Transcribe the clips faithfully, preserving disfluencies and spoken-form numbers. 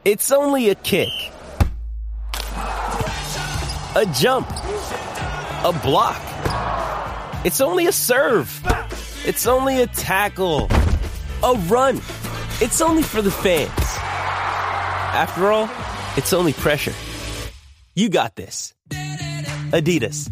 It's only a kick, a jump, a block. It's only a serve. It's only a tackle, a run. It's only for the fans. After all, it's only pressure. You got this. Adidas.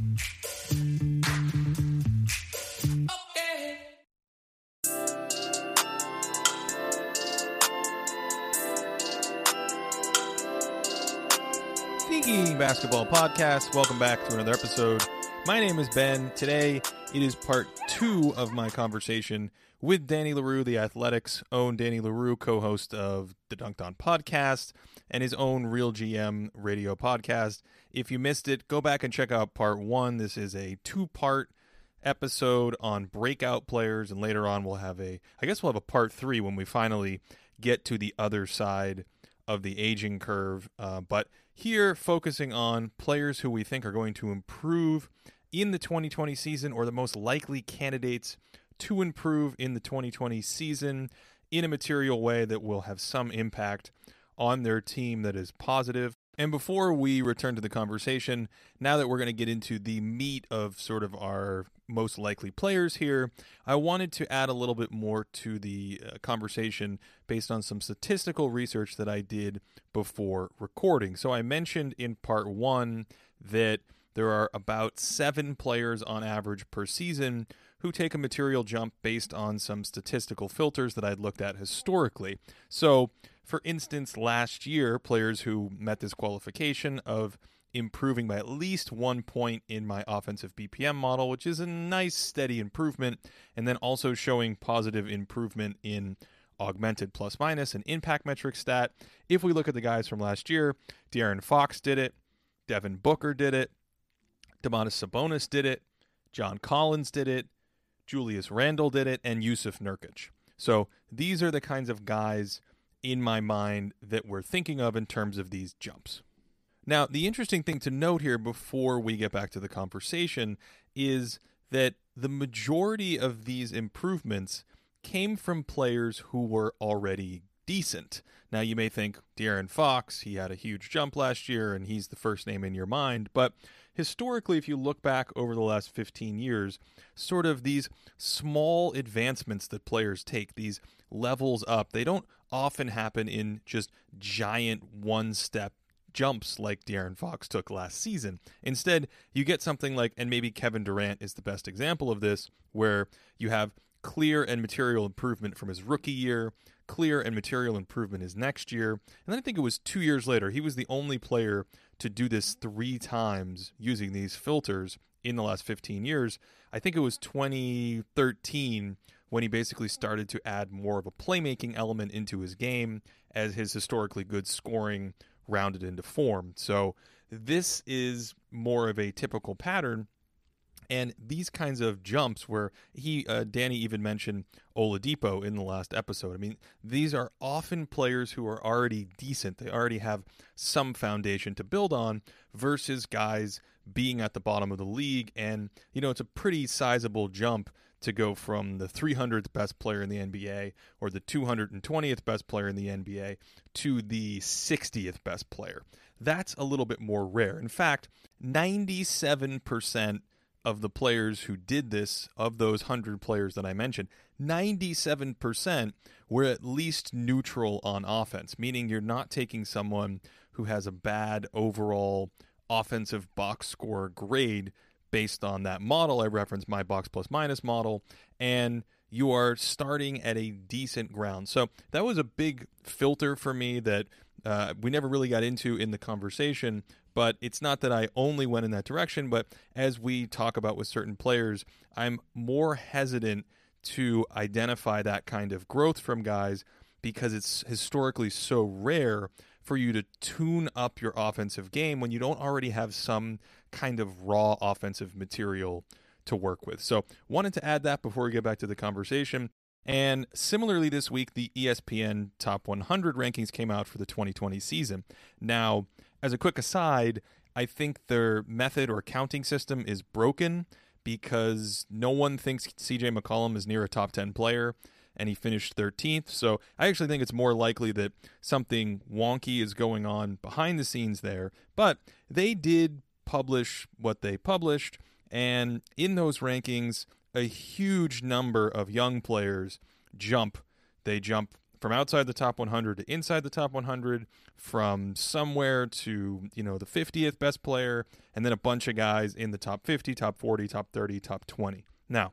Geeky Basketball Podcast. Welcome back to another episode. My name is Ben. Today, it is part two of my conversation with Danny Leroux, the Athletics' own Danny Leroux, co-host of the Dunked On Podcast and his own Real G M radio podcast. If you missed it, go back and check out part one. This is a two-part episode on breakout players, and later on we'll have a, I guess we'll have a part three when we finally get to the other side of the aging curve. Uh, but here, focusing on players who we think are going to improve in the twenty twenty season, or the most likely candidates to improve in the twenty twenty season in a material way that will have some impact on their team that is positive. And before we return to the conversation, now that we're going to get into the meat of sort of our most likely players here, I wanted to add a little bit more to the uh, conversation based on some statistical research that I did before recording. So I mentioned in part one that there are about seven players on average per season who take a material jump based on some statistical filters that I'd looked at historically. So, for instance, last year, players who met this qualification of improving by at least one point in my offensive B P M model, which is a nice steady improvement, and then also showing positive improvement in augmented plus minus and impact metric stat. If we look at the guys from last year, De'Aaron Fox did it, Devin Booker did it, Domantas Sabonis did it, John Collins did it, Julius Randle did it, and Yusuf Nurkic. So these are the kinds of guys in my mind that we're thinking of in terms of these jumps. Now, the interesting thing to note here before we get back to the conversation is that the majority of these improvements came from players who were already decent. Now, you may think De'Aaron Fox, he had a huge jump last year and he's the first name in your mind, but historically, if you look back over the last fifteen years, sort of these small advancements that players take, these levels up, they don't often happen in just giant one-step jumps like De'Aaron Fox took last season. Instead, you get something like, and maybe Kevin Durant is the best example of this, where you have clear and material improvement from his rookie year, clear and material improvement his next year, and then I think it was two years later, he was the only player to do this three times using these filters in the last fifteen years. I think it was twenty thirteen when he basically started to add more of a playmaking element into his game as his historically good scoring rounded into form. So this is more of a typical pattern. And these kinds of jumps where he, uh, Danny even mentioned Oladipo in the last episode. I mean, these are often players who are already decent. They already have some foundation to build on versus guys being at the bottom of the league. And, you know, it's a pretty sizable jump to go from the three hundredth best player in the N B A or the two hundred twentieth best player in the N B A to the sixtieth best player. That's a little bit more rare. In fact, ninety-seven percent of the players who did this, of those one hundred players that I mentioned, ninety-seven percent were at least neutral on offense, meaning you're not taking someone who has a bad overall offensive box score grade based on that model. I referenced my box plus minus model, and you are starting at a decent ground. So that was a big filter for me that uh, we never really got into in the conversation, but it's not that I only went in that direction, but as we talk about with certain players, I'm more hesitant to identify that kind of growth from guys because it's historically so rare for you to tune up your offensive game when you don't already have some kind of raw offensive material to work with. So wanted to add that before we get back to the conversation. And similarly this week, the E S P N Top one hundred rankings came out for the twenty twenty season. Now, as a quick aside, I think their method or counting system is broken because no one thinks C J McCollum is near a top ten player. and he finished thirteenth. So I actually think it's more likely that something wonky is going on behind the scenes there. But they did publish what they published, and in those rankings, a huge number of young players jump. They jump from outside the top one hundred to inside the top one hundred, from somewhere to, you know, the fiftieth best player, and then a bunch of guys in the top fifty, top forty, top thirty, top twenty. Now,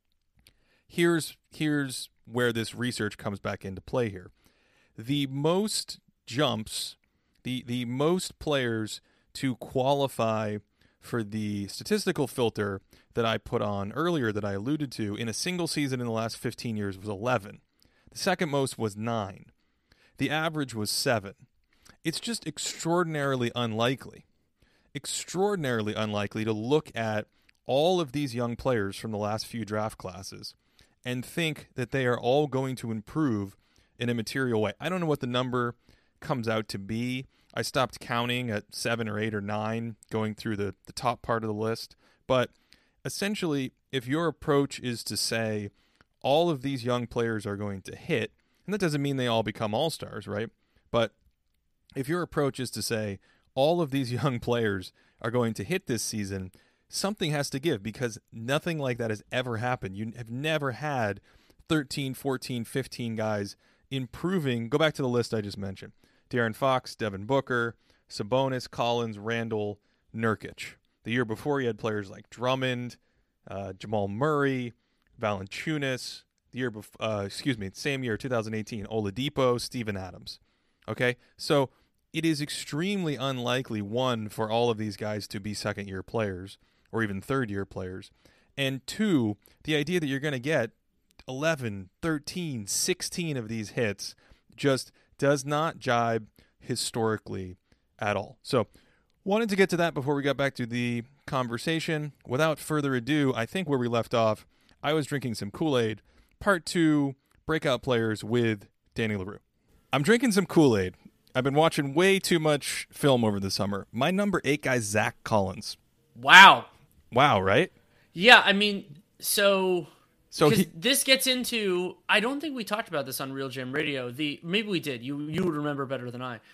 here's here's where this research comes back into play here. The most jumps, the the most players to qualify for the statistical filter that I put on earlier that I alluded to in a single season in the last fifteen years was eleven. The second most was nine. The average was seven. It's just extraordinarily unlikely, extraordinarily unlikely to look at all of these young players from the last few draft classes and think that they are all going to improve in a material way. I don't know what the number comes out to be. I stopped counting at seven or eight or nine going through the, the top part of the list. But essentially, if your approach is to say all of these young players are going to hit, and that doesn't mean they all become all-stars, right? But if your approach is to say all of these young players are going to hit this season, something has to give, because nothing like that has ever happened. You have never had thirteen, fourteen, fifteen guys improving. Go back to the list I just mentioned. De'Aaron Fox, Devin Booker, Sabonis, Collins, Randall, Nurkic. The year before, you had players like Drummond, uh, Jamal Murray, Valanciunas. The year before, uh, excuse me, same year, two thousand eighteen, Oladipo, Steven Adams. Okay, so it is extremely unlikely, one, for all of these guys to be second-year players or even third-year players, and two, the idea that you're going to get eleven, thirteen, sixteen of these hits just does not jibe historically at all. So wanted to get to that before we got back to the conversation. Without further ado, I think where we left off, I was drinking some Kool-Aid, part two, breakout players with Danny Leroux. I'm drinking some Kool-Aid. I've been watching way too much film over the summer. My number eight guy, Zach Collins. Wow. Wow, right? Yeah, I mean, so... So because he, this gets into, I don't think we talked about this on Real Jam Radio. The maybe we did. You you would remember better than I.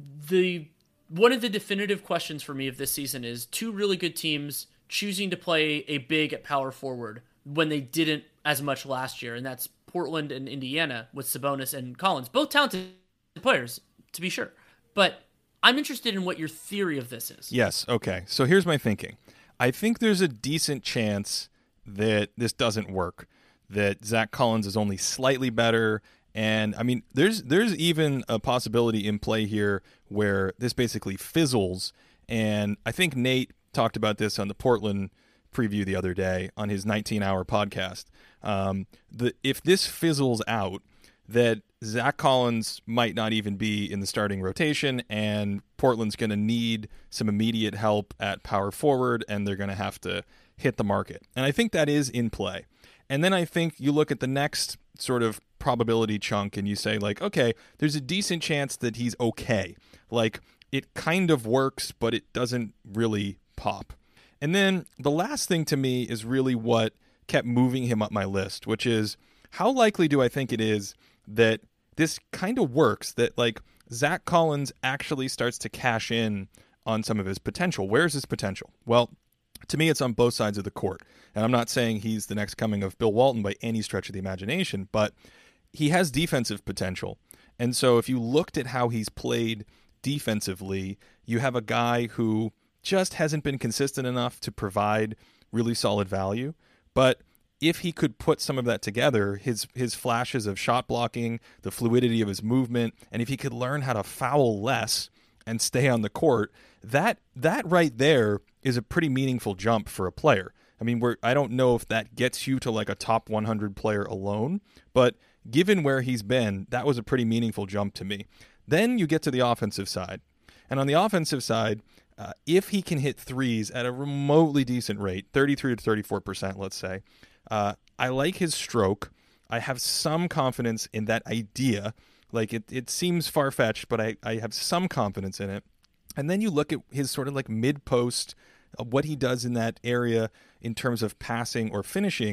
The one of the definitive questions for me of this season is two really good teams choosing to play a big at power forward when they didn't as much last year, and that's Portland and Indiana with Sabonis and Collins, both talented players to be sure. But I'm interested in what your theory of this is. Yes. Okay. So here's my thinking. I think there's a decent chance that this doesn't work, that Zach Collins is only slightly better. And I mean, there's there's even a possibility in play here where this basically fizzles. And I think Nate talked about this on the Portland preview the other day on his nineteen hour podcast. Um, the, if this fizzles out, that Zach Collins might not even be in the starting rotation, and Portland's going to need some immediate help at power forward, and they're going to have to hit the market. And I think that is in play. And then I think you look at the next sort of probability chunk and you say, like, okay, there's a decent chance that he's okay. Like, it kind of works, but it doesn't really pop. And then the last thing to me is really what kept moving him up my list, which is how likely do I think it is that this kind of works, that like Zach Collins actually starts to cash in on some of his potential. Where's his potential? Well, to me, it's on both sides of the court. And I'm not saying he's the next coming of Bill Walton by any stretch of the imagination, but he has defensive potential. And so if you looked at how he's played defensively, you have a guy who just hasn't been consistent enough to provide really solid value. But if he could put some of that together, his his flashes of shot blocking, the fluidity of his movement, and if he could learn how to foul less and stay on the court, that that right there is a pretty meaningful jump for a player. I mean, we're I don't know if that gets you to like a top one hundred player alone, but given where he's been, that was a pretty meaningful jump to me. Then you get to the offensive side. And on the offensive side, uh, if he can hit threes at a remotely decent rate, thirty-three to thirty-four percent, let's say, uh, I like his stroke. I have some confidence in that idea. Like, it, it seems far-fetched, but I, I have some confidence in it. And then you look at his sort of like mid-post, uh, what he does in that area in terms of passing or finishing,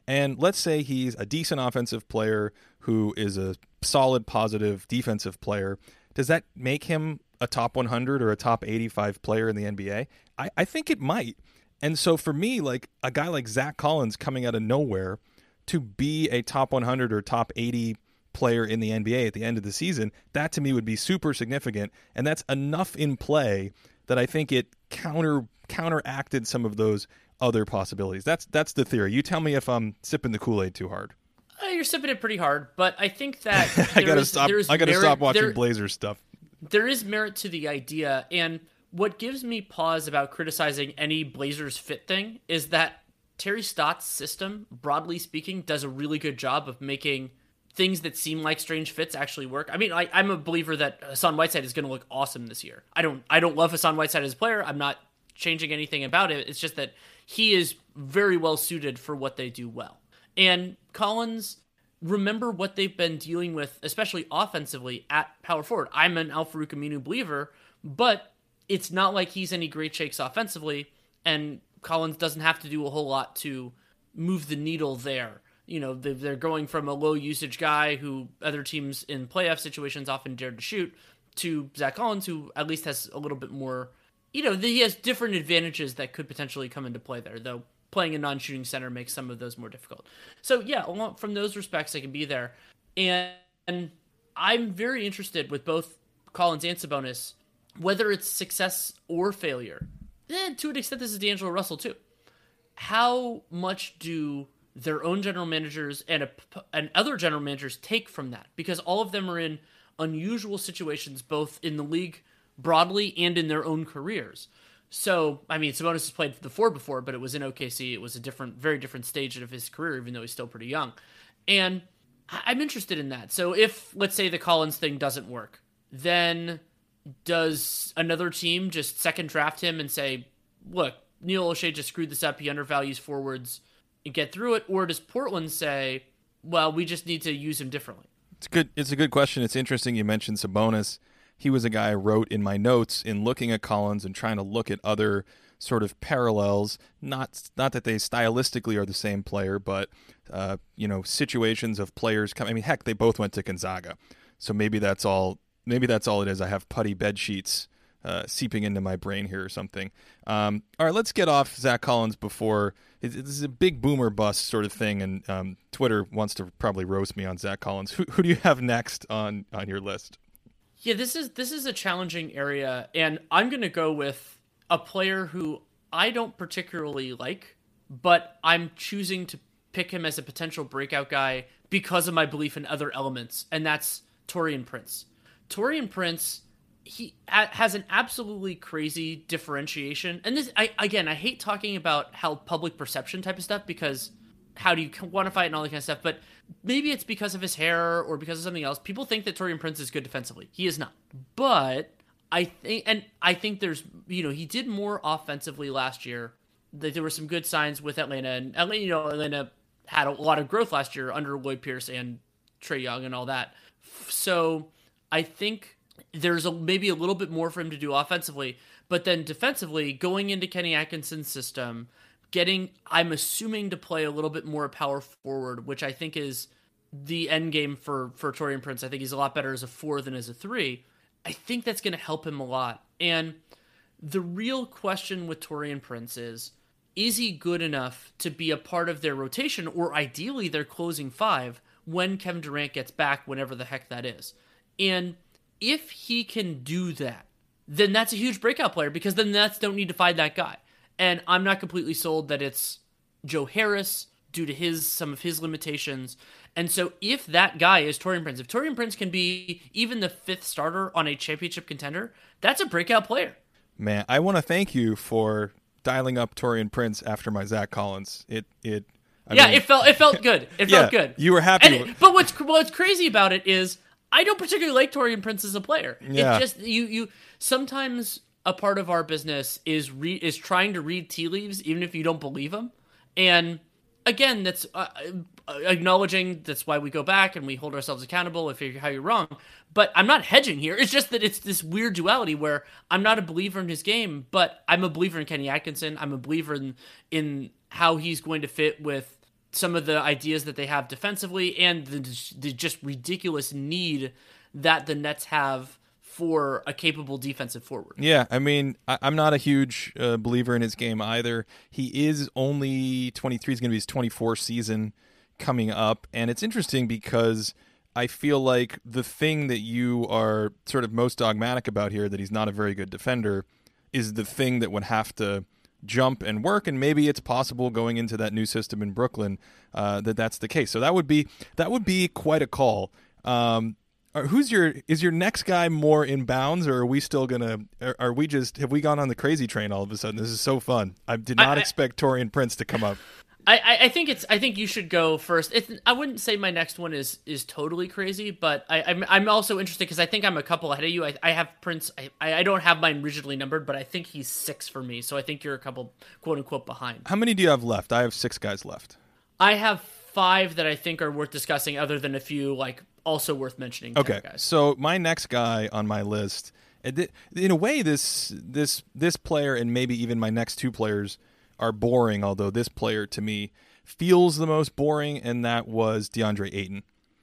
And let's say he's a decent offensive player who is a solid, positive defensive player. Does that make him a top one hundred or a top eighty-five player in the N B A? I, I think it might. And so for me, like a guy like Zach Collins coming out of nowhere to be a top one hundred or top eighty player in the N B A at the end of the season, that to me would be super significant. And that's enough in play that I think it counter counteracted some of those other possibilities. That's that's the theory. You tell me if I'm sipping the Kool-Aid too hard. Uh, you're sipping it pretty hard, but I think that I gotta is, stop. I gotta merit, stop watching there, Blazers stuff. There is merit to the idea, and what gives me pause about criticizing any Blazers fit thing is that Terry Stotts' system, broadly speaking, does a really good job of making things that seem like strange fits actually work. I mean, I, I'm a believer that Hassan Whiteside is going to look awesome this year. I don't, I don't love Hassan Whiteside as a player. I'm not changing anything about it. It's just that he is very well suited for what they do well. And Collins, remember what they've been dealing with, especially offensively at power forward. I'm an Al-Farouq Aminu believer, but it's not like he's any great shakes offensively, and Collins doesn't have to do a whole lot to move the needle there. You know, they're going from a low usage guy who other teams in playoff situations often dared to shoot to Zach Collins, who at least has a little bit more, you know, he has different advantages that could potentially come into play there, though playing a non-shooting center makes some of those more difficult. So yeah, from those respects, I can be there. And, and I'm very interested with both Collins and Sabonis, whether it's success or failure. And to an extent, this is D'Angelo Russell too. How much do their own general managers and, a, and other general managers take from that? Because all of them are in unusual situations, both in the league broadly and in their own careers. So, I mean, Sabonis has played the four before, but it was in O K C. It was a different, very different stage of his career, even though he's still pretty young. And I'm interested in that. So if, let's say, the Collins thing doesn't work, then does another team just second draft him and say, look, Neil O'Shea just screwed this up, he undervalues forwards, and get through it? Or does Portland say, well, we just need to use him differently? It's good. It's a good question. It's interesting you mentioned Sabonis. He was a guy I wrote in my notes in looking at Collins and trying to look at other sort of parallels. Not not that they stylistically are the same player, but uh, you know, situations of players come. I mean, heck, they both went to Gonzaga, so maybe that's all. Maybe that's all it is. I have putty bed sheets uh, seeping into my brain here or something. Um, all right, let's get off Zach Collins before this is a big boomer bust sort of thing, and um, Twitter wants to probably roast me on Zach Collins. Who, who do you have next on on your list? Yeah, this is this is a challenging area, and I'm going to go with a player who I don't particularly like, but I'm choosing to pick him as a potential breakout guy because of my belief in other elements, and that's Taurean Prince. Taurean Prince, he has an absolutely crazy differentiation, and this, I again, I hate talking about how public perception type of stuff, because how do you quantify it and all that kind of stuff, but maybe it's because of his hair or because of something else. People think that Taurean Prince is good defensively. He is not. But I think, and I think there's, you know, he did more offensively last year. There were some good signs with Atlanta, and Atlanta, you know, Atlanta had a lot of growth last year under Lloyd Pierce and Trae Young and all that. So I think there's a, maybe a little bit more for him to do offensively, but then defensively, going into Kenny Atkinson's system, getting, I'm assuming, to play a little bit more power forward, which I think is the end game for, for Taurean Prince. I think he's a lot better as a four than as a three. I think that's going to help him a lot. And the real question with Taurean Prince is, is he good enough to be a part of their rotation, or ideally their closing five, when Kevin Durant gets back, whenever the heck that is? And if he can do that, then that's a huge breakout player, because then Nets don't need to find that guy. And I'm not completely sold that it's Joe Harris due to his some of his limitations. And so if that guy is Taurean Prince, if Taurean Prince can be even the fifth starter on a championship contender, that's a breakout player. Man, I want to thank you for dialing up Taurean Prince after my Zach Collins. It it I yeah, mean, it felt it felt good. It yeah, felt good. You were happy. And it, but what's what's crazy about it is I don't particularly like Taurean Prince as a player. Yeah. It just you you sometimes a part of our business is re- is trying to read tea leaves, even if you don't believe them. And again, that's uh, acknowledging that's why we go back and we hold ourselves accountable if you're, how you're wrong. But I'm not hedging here. It's just that it's this weird duality where I'm not a believer in his game, but I'm a believer in Kenny Atkinson. I'm a believer in in how he's going to fit with some of the ideas that they have defensively and the, the just ridiculous need that the Nets have for a capable defensive forward. Yeah, I mean, I, I'm not a huge uh, believer in his game either. He is only twenty-three. He's going to be his twenty-fourth season coming up. And it's interesting because I feel like the thing that you are sort of most dogmatic about here, that he's not a very good defender, is the thing that would have to jump and work, and maybe it's possible going into that new system in Brooklyn uh, that that's the case. So that would be that would be quite a call. Um, are, who's your is your next guy more in bounds, or are we still gonna? Are, are we just have we gone on the crazy train all of a sudden? This is so fun. I did not I, expect Taurean Prince to come up. I, I think it's. I think you should go first. It's, I wouldn't say my next one is is totally crazy, but I, I'm I'm also interested because I think I'm a couple ahead of you. I, I have Prince. I, I don't have mine rigidly numbered, but I think he's six for me. So I think you're a couple quote unquote behind. How many do you have left? I have six guys left. I have five that I think are worth discussing, other than a few like also worth mentioning. Okay, guys. So my next guy on my list, in a way, this this this player and maybe even my next two players are boring, although this player to me feels the most boring, and that was DeAndre Ayton.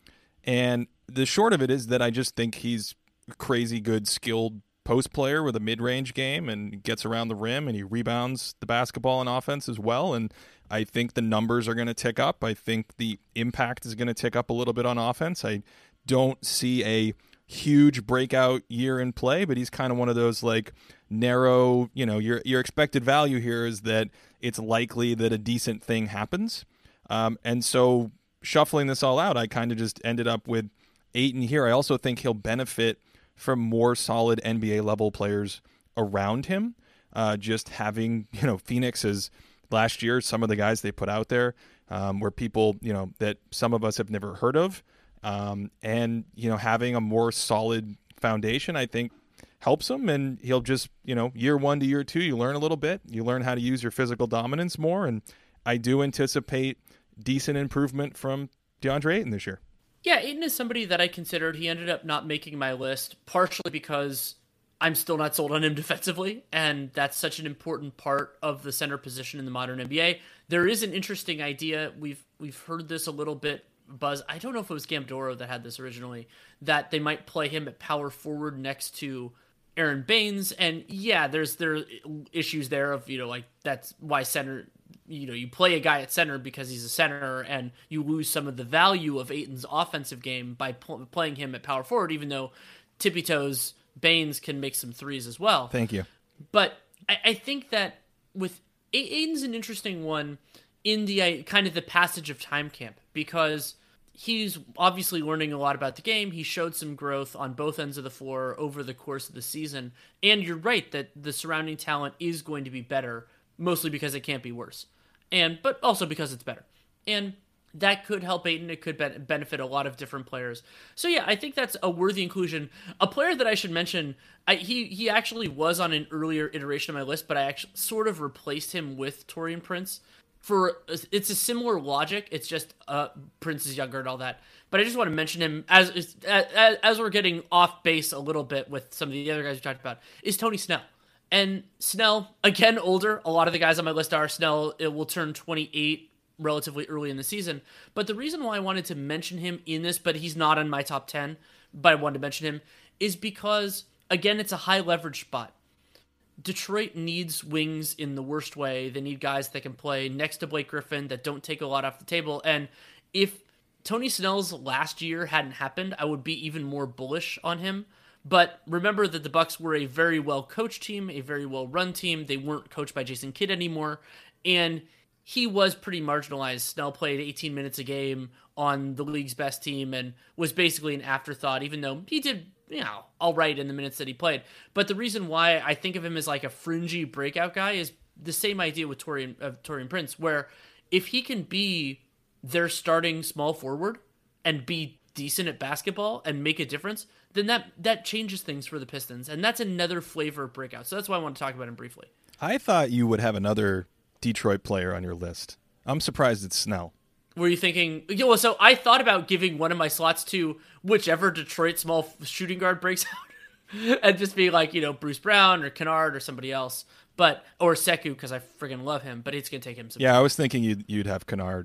And the short of it is that I just think he's a crazy good, skilled post player with a mid-range game and gets around the rim, and he rebounds the basketball and offense as well. And I think the numbers are going to tick up. I think the impact is going to tick up a little bit on offense. I don't see a huge breakout year in play, but he's kind of one of those like narrow, you know, your your expected value here is that it's likely that a decent thing happens. Um, and so shuffling this all out, I kind of just ended up with Ayton here. I also think he'll benefit from more solid N B A level players around him. Uh, just having, you know, Phoenix is last year, some of the guys they put out there um, were people, you know, that some of us have never heard of. Um, and, you know, having a more solid foundation, I think, helps him. And he'll just, you know, year one to year two, you learn a little bit. You learn how to use your physical dominance more. And I do anticipate decent improvement from DeAndre Ayton this year. Yeah, Ayton is somebody that I considered. He ended up not making my list, partially because I'm still not sold on him defensively, and that's such an important part of the center position in the modern N B A. There is an interesting idea. We've we've heard this a little bit, buzz. I don't know if it was Gamdoro that had this originally, that they might play him at power forward next to Aaron Baines. And yeah, there's there are issues there of, you know, like that's why center, you know, you play a guy at center because he's a center, and you lose some of the value of Ayton's offensive game by pl- playing him at power forward, even though tippy toes Baines can make some threes as well. Thank you. But I, I think that with Ayton's an interesting one in the uh, kind of the passage of time camp, because he's obviously learning a lot about the game. He showed some growth on both ends of the floor over the course of the season. And you're right that the surrounding talent is going to be better, mostly because it can't be worse. And but also because it's better. And that could help Ayton. It could be- benefit a lot of different players. So yeah, I think that's a worthy inclusion. A player that I should mention, I, he he actually was on an earlier iteration of my list, but I actually sort of replaced him with Taurean Prince. For it's a similar logic. It's just uh, Prince is younger and all that. But I just want to mention him as, as as we're getting off base a little bit with some of the other guys we talked about, is Tony Snell. And Snell, again, older. A lot of the guys on my list are. Snell it will turn twenty-eight relatively early in the season. But the reason why I wanted to mention him in this, but he's not on my top ten, but I wanted to mention him, is because, again, it's a high leverage spot. Detroit needs wings in the worst way. They need guys that can play next to Blake Griffin, that don't take a lot off the table. And if Tony Snell's last year hadn't happened, I would be even more bullish on him. But remember that the Bucks were a very well-coached team, a very well-run team. They weren't coached by Jason Kidd anymore. And he was pretty marginalized. Snell played eighteen minutes a game on the league's best team and was basically an afterthought, even though he did, you know, all right in the minutes that he played. But the reason why I think of him as like a fringy breakout guy is the same idea with Taurean, uh, Taurean Prince, where if he can be their starting small forward and be decent at basketball and make a difference, then that, that changes things for the Pistons. And that's another flavor of breakout. So that's why I want to talk about him briefly. I thought you would have another Detroit player on your list. I'm surprised it's Snell. Were you thinking, yeah, well, so I thought about giving one of my slots to whichever Detroit small shooting guard breaks out and just be like, you know, Bruce Brown or Kennard or somebody else, but, or Sekou, because I friggin' love him, but it's going to take him some Yeah, time. I was thinking you'd, you'd have Kennard.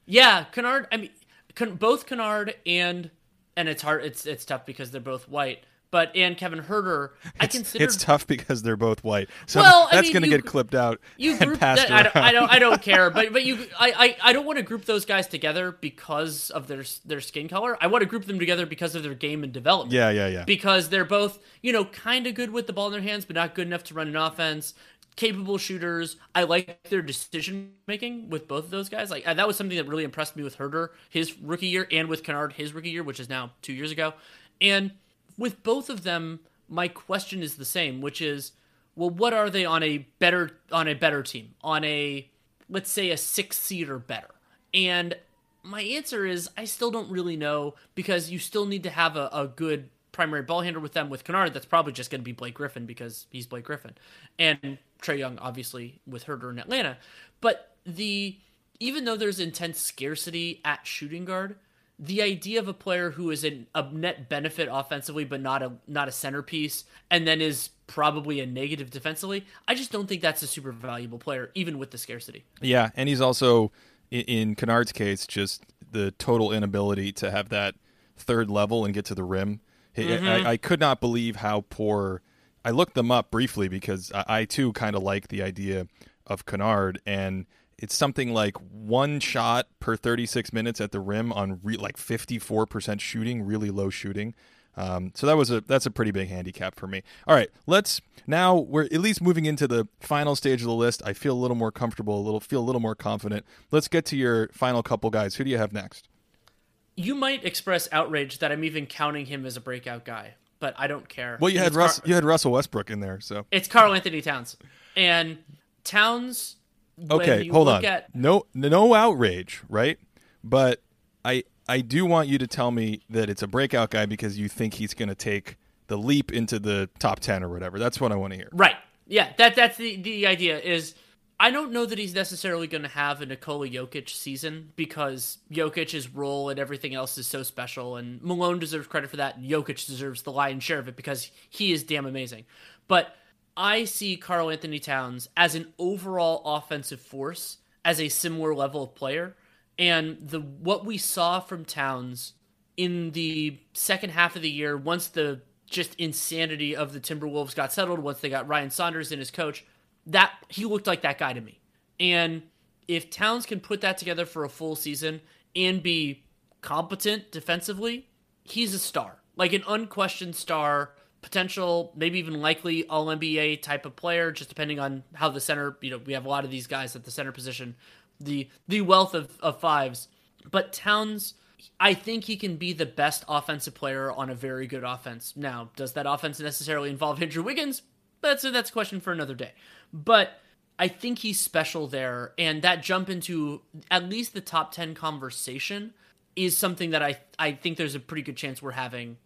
Yeah, Kennard. I mean, Ken, both Kennard and and it's hard. It's it's tough because they're both white. But and Kevin Huerter, I it's, consider it's tough because they're both white. So well, that's I mean, going to you, get clipped out you and group passed that, I, around. don't, I don't. I don't care. But but you, I, I, I don't want to group those guys together because of their their skin color. I want to group them together because of their game and development. Yeah, yeah, yeah. Because they're both, you know, kind of good with the ball in their hands, but not good enough to run an offense. Capable shooters. I like their decision making with both of those guys. Like that was something that really impressed me with Huerter his rookie year, and with Kennard his rookie year, which is now two years ago. And with both of them, my question is the same, which is, well, what are they on a better on a better team, on a let's say a six seed or better? And my answer is I still don't really know, because you still need to have a, a good primary ball handler with them. With Kennard, that's probably just going to be Blake Griffin because he's Blake Griffin, and Trae Young obviously with Huerter in Atlanta. But the even though there's intense scarcity at shooting guard, the idea of a player who is an, a net benefit offensively, but not a not a centerpiece, and then is probably a negative defensively, I just don't think that's a super valuable player, even with the scarcity. Yeah, and he's also, in, in Kennard's case, just the total inability to have that third level and get to the rim. Mm-hmm. I, I could not believe how poor. I looked them up briefly because I, I too kind of like the idea of Kennard, and it's something like one shot per thirty-six minutes at the rim on re- like fifty-four percent shooting, really low shooting. Um, so that was a that's a pretty big handicap for me. All right, let's now we're at least moving into the final stage of the list. I feel a little more comfortable, a little feel a little more confident. Let's get to your final couple guys. Who do you have next? You might express outrage that I'm even counting him as a breakout guy, but I don't care. Well, you had It's Russ, Car- you had Russell Westbrook in there, so it's Karl Anthony Towns, and Towns. Okay, hold on. At... No, no outrage, right? But I, I do want you to tell me that it's a breakout guy because you think he's going to take the leap into the top ten or whatever. That's what I want to hear. Right? Yeah. That that's the the idea. Is I don't know that he's necessarily going to have a Nikola Jokic season because Jokic's role and everything else is so special, and Malone deserves credit for that, and Jokic deserves the lion's share of it because he is damn amazing. But I see Karl Anthony Towns as an overall offensive force, as a similar level of player, and the what we saw from Towns in the second half of the year, once the just insanity of the Timberwolves got settled, once they got Ryan Saunders in as coach, that he looked like that guy to me. And if Towns can put that together for a full season and be competent defensively, he's a star, like an unquestioned star. Potential, maybe even likely all N B A type of player, just depending on how the center, you know, we have a lot of these guys at the center position, the the wealth of, of fives. But Towns, I think he can be the best offensive player on a very good offense. Now, does that offense necessarily involve Andrew Wiggins? That's a, that's a question for another day. But I think he's special there, and that jump into at least the top ten conversation is something that I I think there's a pretty good chance we're having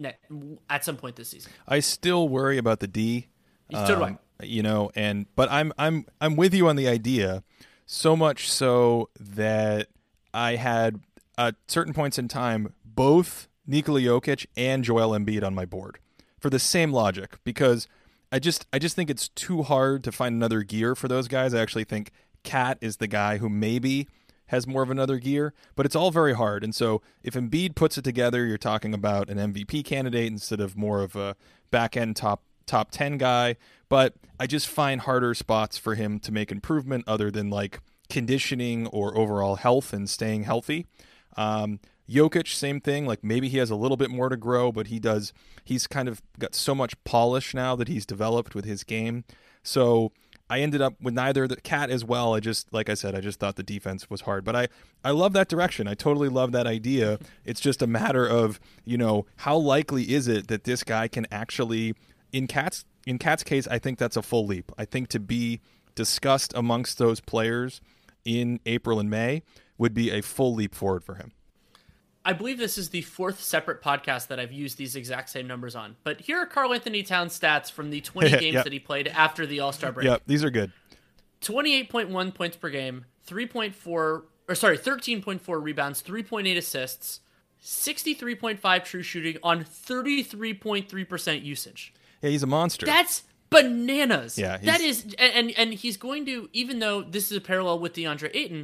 at some point this season. I still worry about the D. So do um, I. You know, and but I'm I'm I'm with you on the idea, so much so that I had at certain points in time both Nikola Jokic and Joel Embiid on my board for the same logic, because I just I just think it's too hard to find another gear for those guys. I actually think Cat is the guy who maybe has more of another gear, but it's all very hard. And so if Embiid puts it together, you're talking about an M V P candidate instead of more of a back-end top top ten guy. But I just find harder spots for him to make improvement other than like conditioning or overall health and staying healthy. Um, Jokic, same thing. Like maybe he has a little bit more to grow, but he does. He's kind of got so much polish now that he's developed with his game. So I ended up with neither. The Cat as well. I just, like I said, I just thought the defense was hard. But I, I love that direction. I totally love that idea. It's just a matter of, you know, how likely is it that this guy can actually, in Cat's, in Cat's case, I think that's a full leap. I think to be discussed amongst those players in April and May would be a full leap forward for him. I believe this is the fourth separate podcast that I've used these exact same numbers on. But here are Karl Anthony Towns stats from the twenty games yep. that he played after the All-Star break. Yep, these are good. twenty-eight point one points per game, three point four or sorry, thirteen point four rebounds, three point eight assists, sixty-three point five true shooting on thirty-three point three percent usage. Yeah, he's a monster. That's bananas. Yeah, that is, and and he's going to, even though this is a parallel with DeAndre Ayton,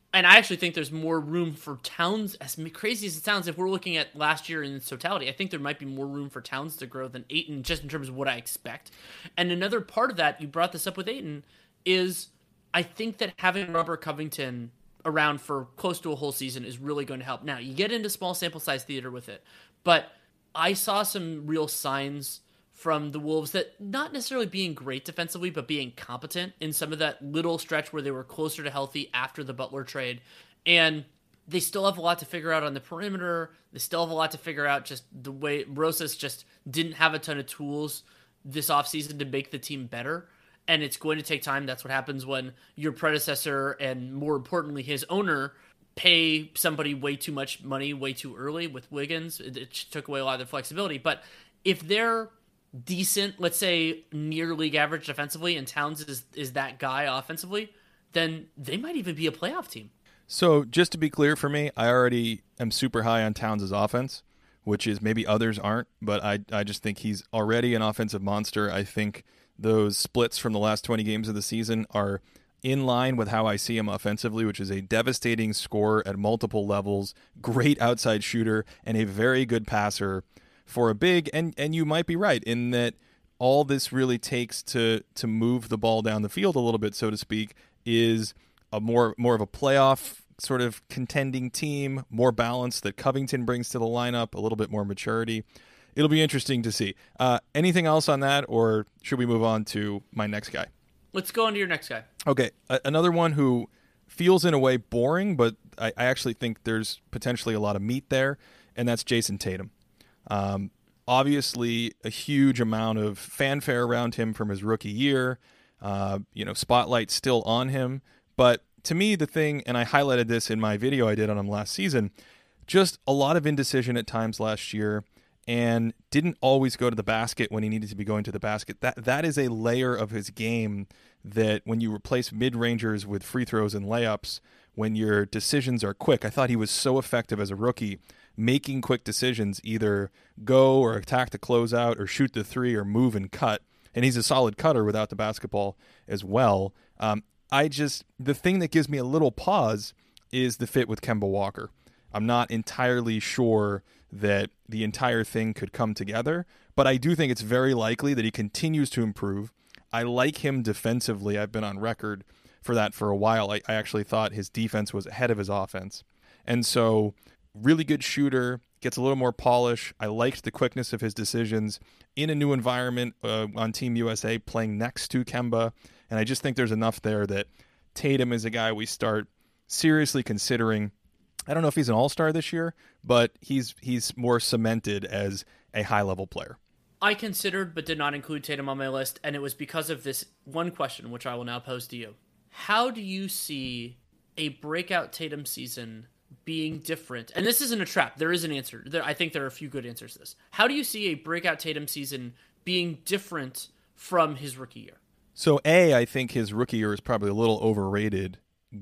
And I actually think there's more room for Towns, as crazy as it sounds, if we're looking at last year in its totality, I think there might be more room for Towns to grow than Ayton, just in terms of what I expect. And another part of that, you brought this up with Ayton, is I think that having Robert Covington around for close to a whole season is really going to help. Now, you get into small sample size theater with it, but I saw some real signs from the Wolves that not necessarily being great defensively, but being competent in some of that little stretch where they were closer to healthy after the Butler trade. And they still have a lot to figure out on the perimeter. They still have a lot to figure out just the way Rosas just didn't have a ton of tools this offseason to make the team better. And it's going to take time. That's what happens when your predecessor and, more importantly, his owner pay somebody way too much money way too early with Wiggins. It, it took away a lot of their flexibility. But if they're decent, let's say near league average defensively, and Towns is, is that guy offensively, then they might even be a playoff team. So just to be clear for me, I already am super high on Towns' offense, which is maybe others aren't, but I, I just think he's already an offensive monster. I think those splits from the last twenty games of the season are in line with how I see him offensively, which is a devastating scorer at multiple levels, great outside shooter, and a very good passer for a big. And and you might be right in that all this really takes to to move the ball down the field a little bit, so to speak, is a more more of a playoff sort of contending team, more balance that Covington brings to the lineup, a little bit more maturity. It'll be interesting to see. Uh, anything else on that, or should we move on to my next guy? Let's go on to your next guy. Okay, a- another one who feels in a way boring, but I, I actually think there's potentially a lot of meat there, and that's Jason Tatum. Um, obviously, a huge amount of fanfare around him from his rookie year. Uh, you know, spotlight still on him. But to me, the thing, and I highlighted this in my video I did on him last season, just a lot of indecision at times last year, and didn't always go to the basket when he needed to be going to the basket. That that is a layer of his game that when you replace mid-rangers with free throws and layups, when your decisions are quick. I thought he was so effective as a rookie, making quick decisions, either go or attack the closeout or shoot the three or move and cut. And he's a solid cutter without the basketball as well. Um, I just, the thing that gives me a little pause is the fit with Kemba Walker. I'm not entirely sure that the entire thing could come together, but I do think it's very likely that he continues to improve. I like him defensively. I've been on record for that for a while. I, I actually thought his defense was ahead of his offense. And so really good shooter, gets a little more polish. I liked the quickness of his decisions in a new environment uh, on Team U S A playing next to Kemba. And I just think there's enough there that Tatum is a guy we start seriously considering. I don't know if he's an all-star this year, but he's he's more cemented as a high-level player. I considered but did not include Tatum on my list, and it was because of this one question, which I will now pose to you. How do you see a breakout Tatum season being different? And this isn't a trap. There is an answer. There, I think there are a few good answers to this. How do you see a breakout Tatum season being different from his rookie year? So, A, I think his rookie year is probably a little overrated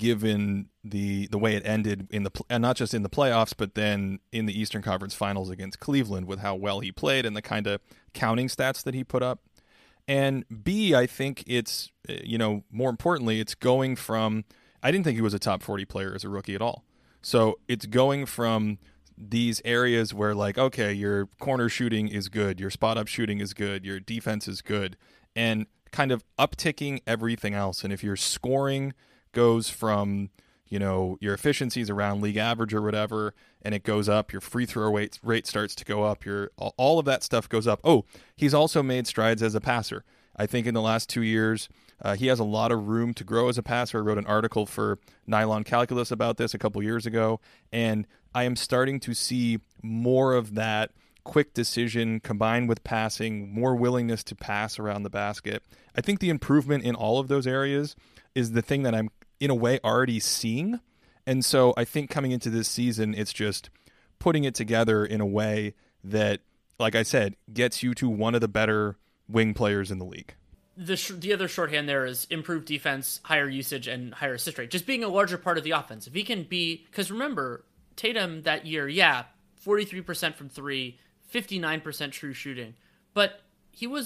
given the the way it ended in the and not just in the playoffs, but then in the Eastern Conference Finals against Cleveland with how well he played and the kind of counting stats that he put up. And B, I think it's, you know, more importantly, it's going from, I didn't think he was a top forty player as a rookie at all. So it's going from these areas where, like, okay, your corner shooting is good, your spot up shooting is good, your defense is good, and kind of upticking everything else. And if your scoring goes from, you know, your efficiencies around league average or whatever, and it goes up, your free throw rate, rate starts to go up, your all of that stuff goes up. Oh, he's also made strides as a passer. I think in the last two years, uh, he has a lot of room to grow as a passer. I wrote an article for Nylon Calculus about this a couple years ago, and I am starting to see more of that quick decision combined with passing, more willingness to pass around the basket. I think the improvement in all of those areas is the thing that I'm, in a way, already seeing. And so I think coming into this season, it's just putting it together in a way that, like I said, gets you to one of the better wing players in the league. The sh- the other shorthand there is improved defense, higher usage, and higher assist rate. Just being a larger part of the offense. If he can be... Because remember, Tatum that year, yeah, forty-three percent from three, fifty-nine percent true shooting. But he was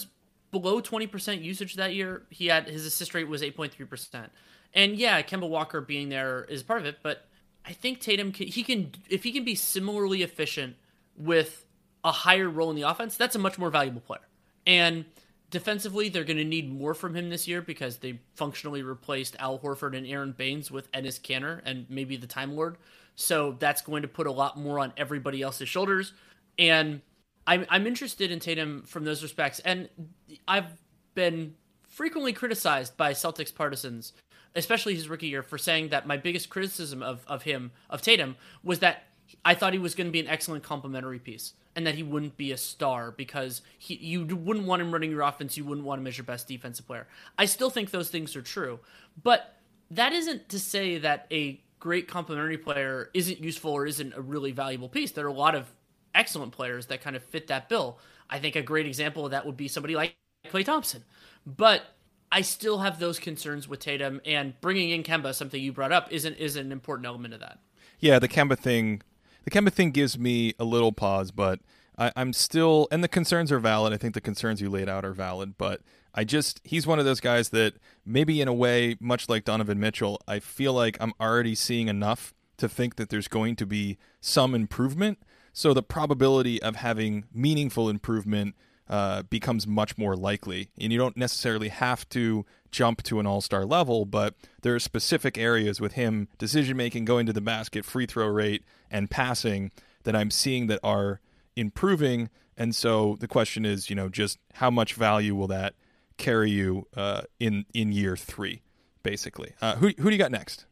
below twenty percent usage that year. He had his assist rate was eight point three percent. And yeah, Kemba Walker being there is part of it, but I think Tatum can, he can if he can be similarly efficient with a higher role in the offense, that's a much more valuable player. And defensively, they're going to need more from him this year because they functionally replaced Al Horford and Aaron Baines with Enes Kanter and maybe the Time Lord. So that's going to put a lot more on everybody else's shoulders. And I'm, I'm interested in Tatum from those respects. And I've been frequently criticized by Celtics partisans, especially his rookie year, for saying that my biggest criticism of, of him, of Tatum, was that I thought he was going to be an excellent complementary piece and that he wouldn't be a star because he, you wouldn't want him running your offense. You wouldn't want him as your best defensive player. I still think those things are true, but that isn't to say that a great complementary player isn't useful or isn't a really valuable piece. There are a lot of excellent players that kind of fit that bill. I think a great example of that would be somebody like Klay Thompson, but I still have those concerns with Tatum, and bringing in Kemba, something you brought up, isn't is an important element of that. Yeah, the Kemba thing, the Kemba thing gives me a little pause, but I, I'm still, and the concerns are valid. I think the concerns you laid out are valid, but I just, he's one of those guys that maybe in a way, much like Donovan Mitchell, I feel like I'm already seeing enough to think that there's going to be some improvement. So the probability of having meaningful improvement Uh, becomes much more likely. And you don't necessarily have to jump to an all-star level, but there are specific areas with him, decision-making, going to the basket, free throw rate, and passing that I'm seeing that are improving. And so the question is, you know, just how much value will that carry you uh, in, in year three, basically. Uh, who, who do you got next?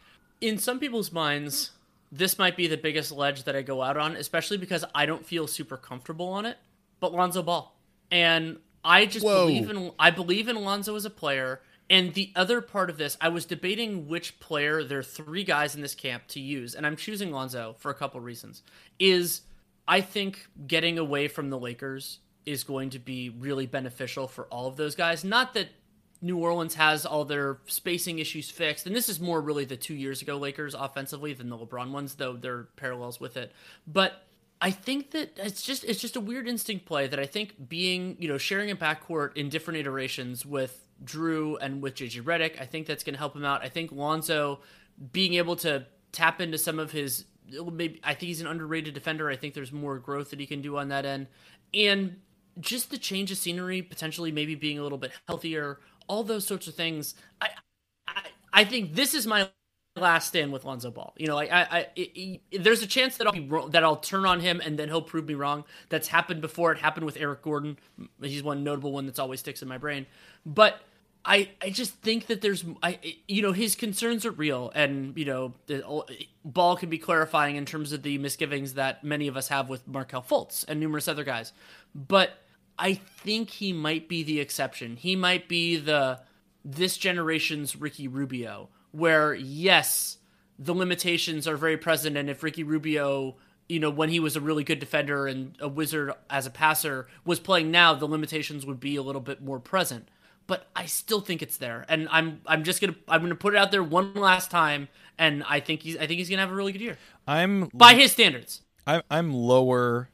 In some people's minds, this might be the biggest ledge that I go out on, especially because I don't feel super comfortable on it. But Lonzo Ball. And I just Whoa. believe in I believe in Lonzo as a player. And the other part of this, I was debating which player, there are three guys in this camp to use, and I'm choosing Lonzo for a couple reasons, is I think getting away from the Lakers is going to be really beneficial for all of those guys. Not that New Orleans has all their spacing issues fixed, and this is more really the two years ago Lakers offensively than the LeBron ones, though there are parallels with it. But I think that it's just it's just a weird instinct play that I think being, you know, sharing a backcourt in different iterations with Drew and with J J Redick, I think that's going to help him out. I think Lonzo being able to tap into some of his, maybe I think he's an underrated defender. I think there's more growth that he can do on that end. And just the change of scenery, potentially maybe being a little bit healthier, all those sorts of things. I I, I think this is my last stand with Lonzo Ball. You know, like I, I it, it, there's a chance that I'll be wrong, that I'll turn on him and then he'll prove me wrong. That's happened before. It happened with Eric Gordon. He's one notable one that's always sticks in my brain. But I, I just think that there's, I, you know, his concerns are real, and you know, the Ball can be clarifying in terms of the misgivings that many of us have with Markelle Fultz and numerous other guys. But I think he might be the exception. He might be the this generation's Ricky Rubio, where, yes, the limitations are very present, and if Ricky Rubio, you know, when he was a really good defender and a wizard as a passer, was playing now, the limitations would be a little bit more present. But I still think it's there, and I'm I'm just gonna I'm gonna put it out there one last time, and I think he's I think he's gonna have a really good year. I'm by his standards. I'm I'm lower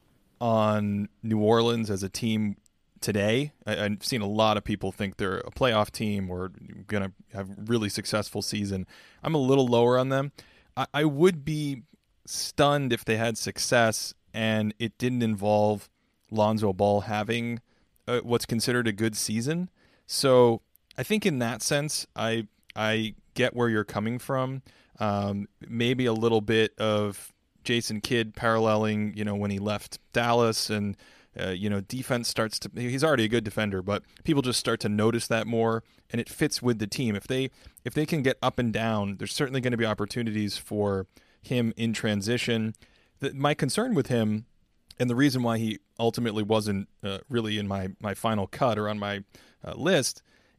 on New Orleans as a team today. I, I've seen a lot of people think they're a playoff team or going to have a really successful season. I'm a little lower on them. I, I would be stunned if they had success and it didn't involve Lonzo Ball having uh, what's considered a good season. So I think in that sense, I I get where you're coming from. Um, maybe a little bit of Jason Kidd paralleling, you know, when he left Dallas and Uh, you know, defense starts to, he's already a good defender, but people just start to notice that more, and it fits with the team. If they if they can get up and down, there's certainly going to be opportunities for him in transition. The, my concern with him, and the reason why he ultimately wasn't uh, really in my, my final cut or on my uh, list,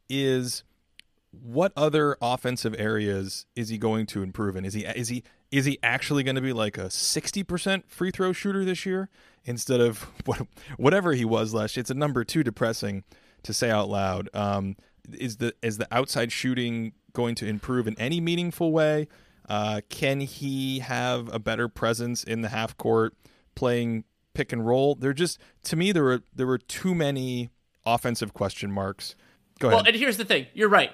is what other offensive areas is he going to improve in? Is he is he is he actually going to be like a sixty percent free throw shooter this year instead of what, whatever he was last year? It's a number too depressing to say out loud. Um, is the is the outside shooting going to improve in any meaningful way? Uh, can he have a better presence in the half court playing pick and roll? There just, to me, there were there were too many offensive question marks. Go ahead. Well, and here's the thing. You're right.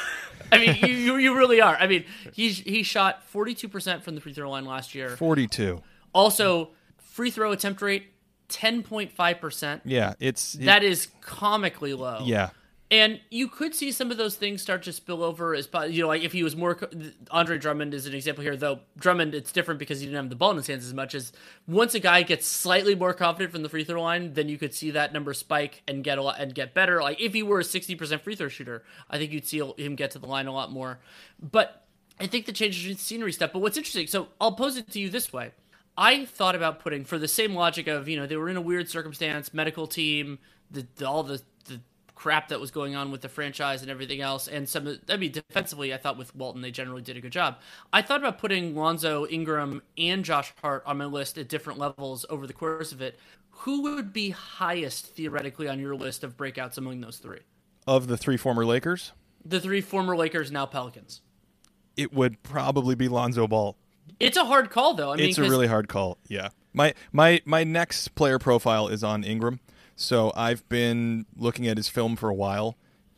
I mean, you, you you really are. I mean, he he shot forty-two percent from the free throw line last year. forty-two. Also, free throw attempt rate, ten point five percent. Yeah, it's... It, that is comically low. Yeah. And you could see some of those things start to spill over as, you know, like if he was more, Andre Drummond is an example here, though Drummond, it's different because he didn't have the ball in his hands as much as once a guy gets slightly more confident from the free throw line, then you could see that number spike and get a lot, and get better. Like if he were a sixty percent free throw shooter, I think you'd see him get to the line a lot more. But I think the changes in scenery stuff. But what's interesting, so I'll pose it to you this way. I thought about putting, for the same logic of, you know, they were in a weird circumstance, medical team, the, the all the, the crap that was going on with the franchise and everything else, and some, I mean, defensively, I thought with Walton, they generally did a good job. I thought about putting Lonzo, Ingram, and Josh Hart on my list at different levels over the course of it. Who would be highest, theoretically, on your list of breakouts among those three? Of the three former Lakers? The three former Lakers, now Pelicans. It would probably be Lonzo Ball. It's a hard call, though. I mean, it's a really hard call, yeah. My my my next player profile is on Ingram. So I've been looking at his film for a while,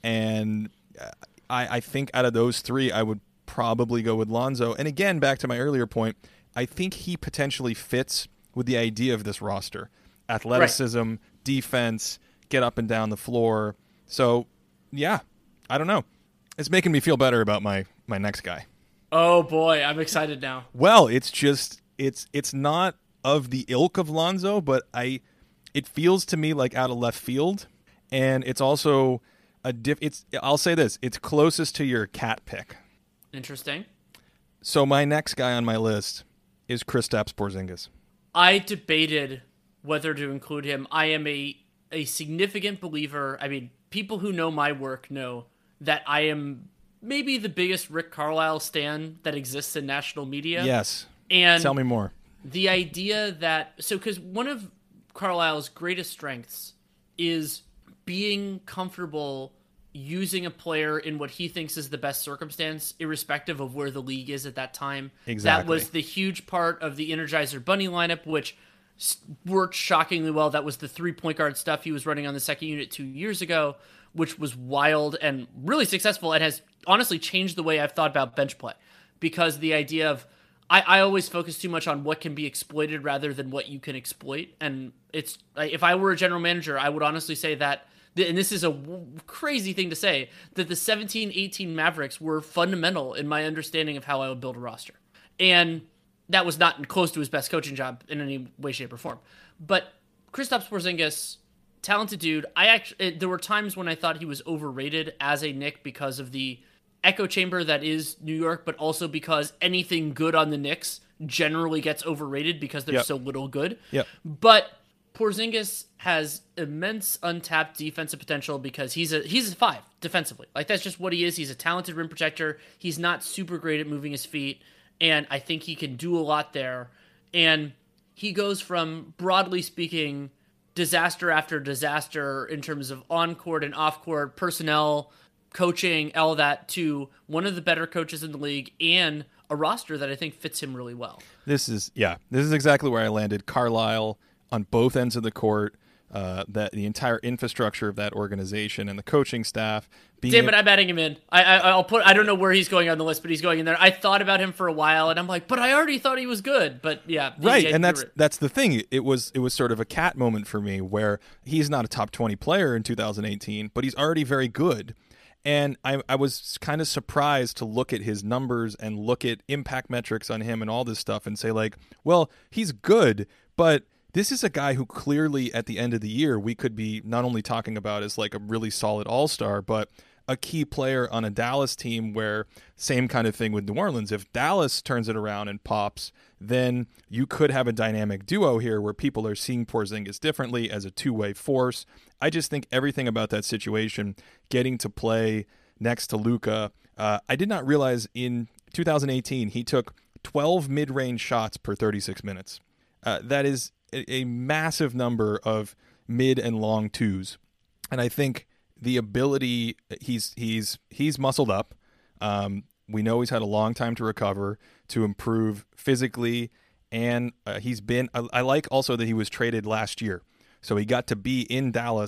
and I, I think out of those three, I would probably go with Lonzo. And again, back to my earlier point, I think he potentially fits with the idea of this roster. Athleticism, right. Defense, get up and down the floor. So, yeah, I don't know. It's making me feel better about my, my next guy. Oh, boy, I'm excited now. Well, it's just, it's it's not of the ilk of Lonzo, but I... It feels to me like out of left field, and it's also a diff. It's I'll say this: it's closest to your cat pick. Interesting. So my next guy on my list is Kristaps Porzingis. I debated whether to include him. I am a a significant believer. I mean, people who know my work know that I am maybe the biggest Rick Carlisle stan that exists in national media. Yes. And tell me more. The idea that so because one of Carlisle's greatest strengths is being comfortable using a player in what he thinks is the best circumstance, irrespective of where the league is at that time. Exactly. That was the huge part of the Energizer Bunny lineup, which worked shockingly well. That was the three point guard stuff he was running on the second unit two years ago, which was wild and really successful and has honestly changed the way I've thought about bench play, because the idea of I, I always focus too much on what can be exploited rather than what you can exploit. And it's if I were a general manager, I would honestly say that, and this is a crazy thing to say, that the seventeen eighteen Mavericks were fundamental in my understanding of how I would build a roster. And that was not close to his best coaching job in any way, shape, or form. But Kristaps Porzingis, talented dude. I actually there were times when I thought he was overrated as a Knick because of the echo chamber that is New York, but also because anything good on the Knicks generally gets overrated because there's yep. so little good. Yep. But Porzingis has immense untapped defensive potential because he's a he's a five defensively. Like that's just what he is. He's a talented rim protector. He's not super great at moving his feet, and I think he can do a lot there. And he goes from, broadly speaking, disaster after disaster in terms of on-court and off-court personnel, coaching, all that, to one of the better coaches in the league and a roster that I think fits him really well. This is, yeah, this is exactly where I landed. Carlisle on both ends of the court, uh, that the entire infrastructure of that organization and the coaching staff. Being Damn it, I'm adding him in. I, I, I'll put. I don't know where he's going on the list, but he's going in there. I thought about him for a while, and I'm like, but I already thought he was good. But yeah, right, yeah, and that's that's the thing. It was it was sort of a cat moment for me where he's not a top twenty player in two thousand eighteen, but he's already very good. And I, I was kind of surprised to look at his numbers and look at impact metrics on him and all this stuff and say, like, well, he's good, but this is a guy who clearly at the end of the year we could be not only talking about as like a really solid all-star, but a key player on a Dallas team where same kind of thing with New Orleans. If Dallas turns it around and pops, then you could have a dynamic duo here where people are seeing Porzingis differently as a two-way force. I just think everything about that situation, getting to play next to Luka, uh, I did not realize in two thousand eighteen he took twelve mid-range shots per thirty-six minutes. Uh, that is a, a massive number of mid and long twos. And I think the ability, he's he's he's muscled up. Um, we know he's had a long time to recover, to improve physically, and uh, he's been. I, I like also that he was traded last year, so he got to be in Dallas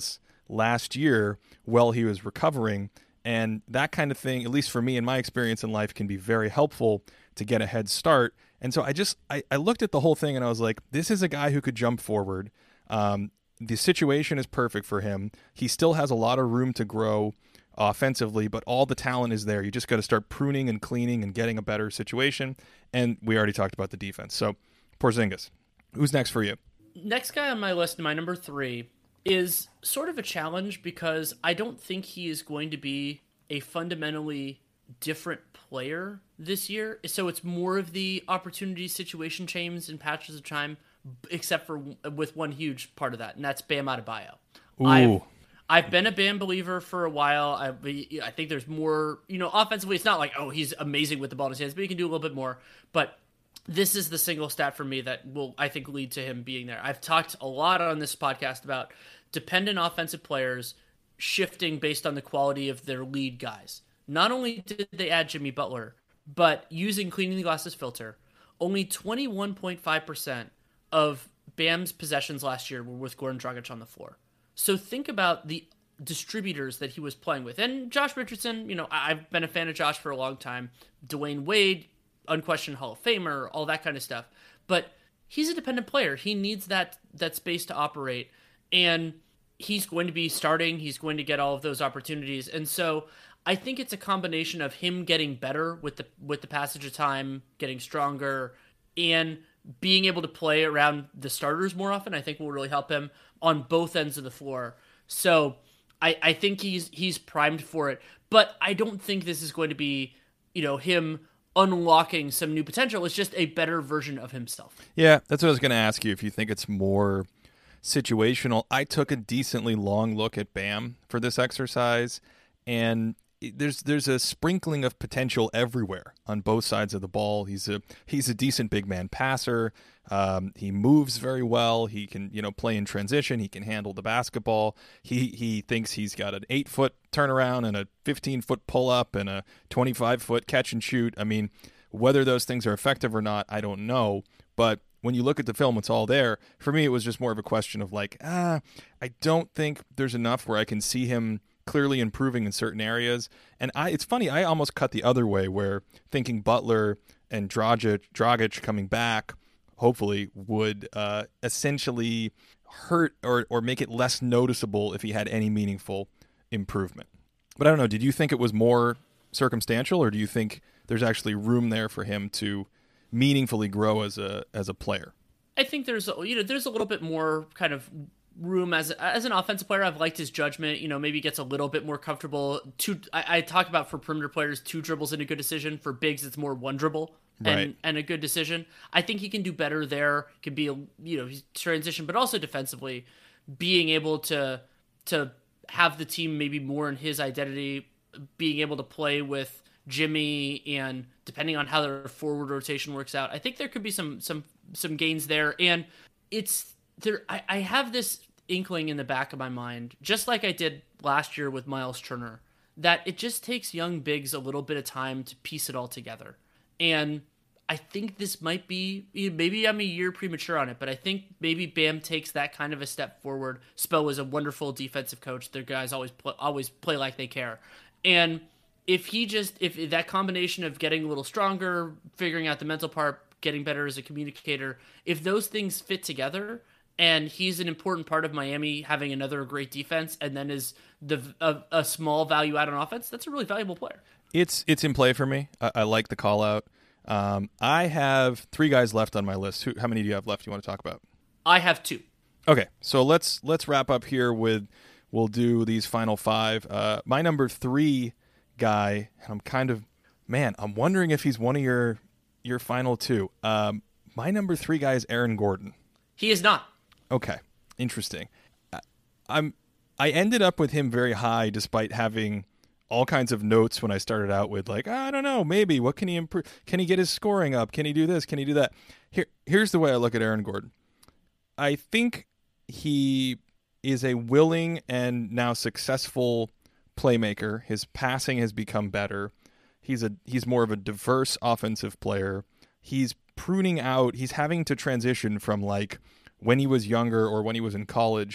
last year while he was recovering. And that kind of thing, at least for me in my experience in life, can be very helpful to get a head start. And so I just, I, I looked at the whole thing and I was like, this is a guy who could jump forward. Um, the situation is perfect for him. He still has a lot of room to grow offensively, but all the talent is there. You just got to start pruning and cleaning and getting a better situation. And we already talked about the defense. So Porzingis, who's next for you? Next guy on my list, my number three, is sort of a challenge because I don't think he is going to be a fundamentally different player this year. So it's more of the opportunity situation change in patches of time, except for with one huge part of that, and that's Bam Adebayo. Ooh. I've, I've been a Bam believer for a while. I, I think there's more, you know, offensively, it's not like, oh, he's amazing with the ball in his hands, but he can do a little bit more. But this is the single stat for me that will, I think, lead to him being there. I've talked a lot on this podcast about dependent offensive players shifting based on the quality of their lead guys. Not only did they add Jimmy Butler, but using cleaning the glasses filter, only twenty-one point five percent of Bam's possessions last year were with Goran Dragic on the floor. So think about the distributors that he was playing with. And Josh Richardson, you know, I've been a fan of Josh for a long time. Dwayne Wade, unquestioned Hall of Famer, all that kind of stuff. But he's a dependent player. He needs that that space to operate. And he's going to be starting. He's going to get all of those opportunities. And so I think it's a combination of him getting better with the with the passage of time, getting stronger, and being able to play around the starters more often, I think will really help him on both ends of the floor. So I, I think he's he's primed for it. But I don't think this is going to be, you know, him unlocking some new potential. It's just a better version of himself. Yeah, that's what I was going to ask you, if you think it's more situational. I took a decently long look at Bam for this exercise, and there's there's a sprinkling of potential everywhere on both sides of the ball. He's a he's a decent big man passer. Um, he moves very well. He can, you know, play in transition. He can handle the basketball. He he thinks he's got an eight foot turnaround and a fifteen foot pull up and a twenty-five foot catch and shoot. I mean, whether those things are effective or not, I don't know. But when you look at the film, it's all there. For me, it was just more of a question of like, ah, I don't think there's enough where I can see him clearly improving in certain areas. And I, it's funny, I almost cut the other way, where thinking Butler and Dragic, Dragic coming back, hopefully, would uh, essentially hurt or, or make it less noticeable if he had any meaningful improvement. But I don't know, did you think it was more circumstantial, or do you think there's actually room there for him to meaningfully grow as a as a player? I think there's a, you know there's a little bit more kind of room as as an offensive player. I've liked his judgment. You know, maybe gets a little bit more comfortable. Two, I, I talk about for perimeter players, two dribbles and a good decision. For bigs, it's more one dribble and Right. and a good decision. I think he can do better there. Can be a you know he's transition, but also defensively, being able to to have the team maybe more in his identity, being able to play with Jimmy, and depending on how their forward rotation works out, I think there could be some some some gains there. And it's there. I, I have this inkling in the back of my mind, just like I did last year with Miles Turner, that it just takes young bigs a little bit of time to piece it all together. And I think this might be, maybe I'm a year premature on it, but I think maybe Bam takes that kind of a step forward. Spo is a wonderful defensive coach. Their guys always play, always play like they care. And if he just, if that combination of getting a little stronger, figuring out the mental part, getting better as a communicator, if those things fit together, and he's an important part of Miami having another great defense, and then is the a, a small value add on offense, that's a really valuable player. It's it's in play for me. I, I like the call out. Um, I have three guys left on my list. Who, how many do you have left you want to talk about? I have two. Okay, so let's let's wrap up here with, we'll do these final five. Uh, my number three guy, and I'm kind of, man, I'm wondering if he's one of your your final two. Um, my number three guy is Aaron Gordon. He is not. Okay, interesting. I'm I ended up with him very high, despite having all kinds of notes when I started out with, like, I don't know, maybe what can he improve? Can he get his scoring up? Can he do this? Can he do that? Here, here's the way I look at Aaron Gordon. I think he is a willing and now successful playmaker. His passing has become better. He's a he's more of a diverse offensive player. He's pruning out. He's having to transition from, like, when he was younger or when he was in college,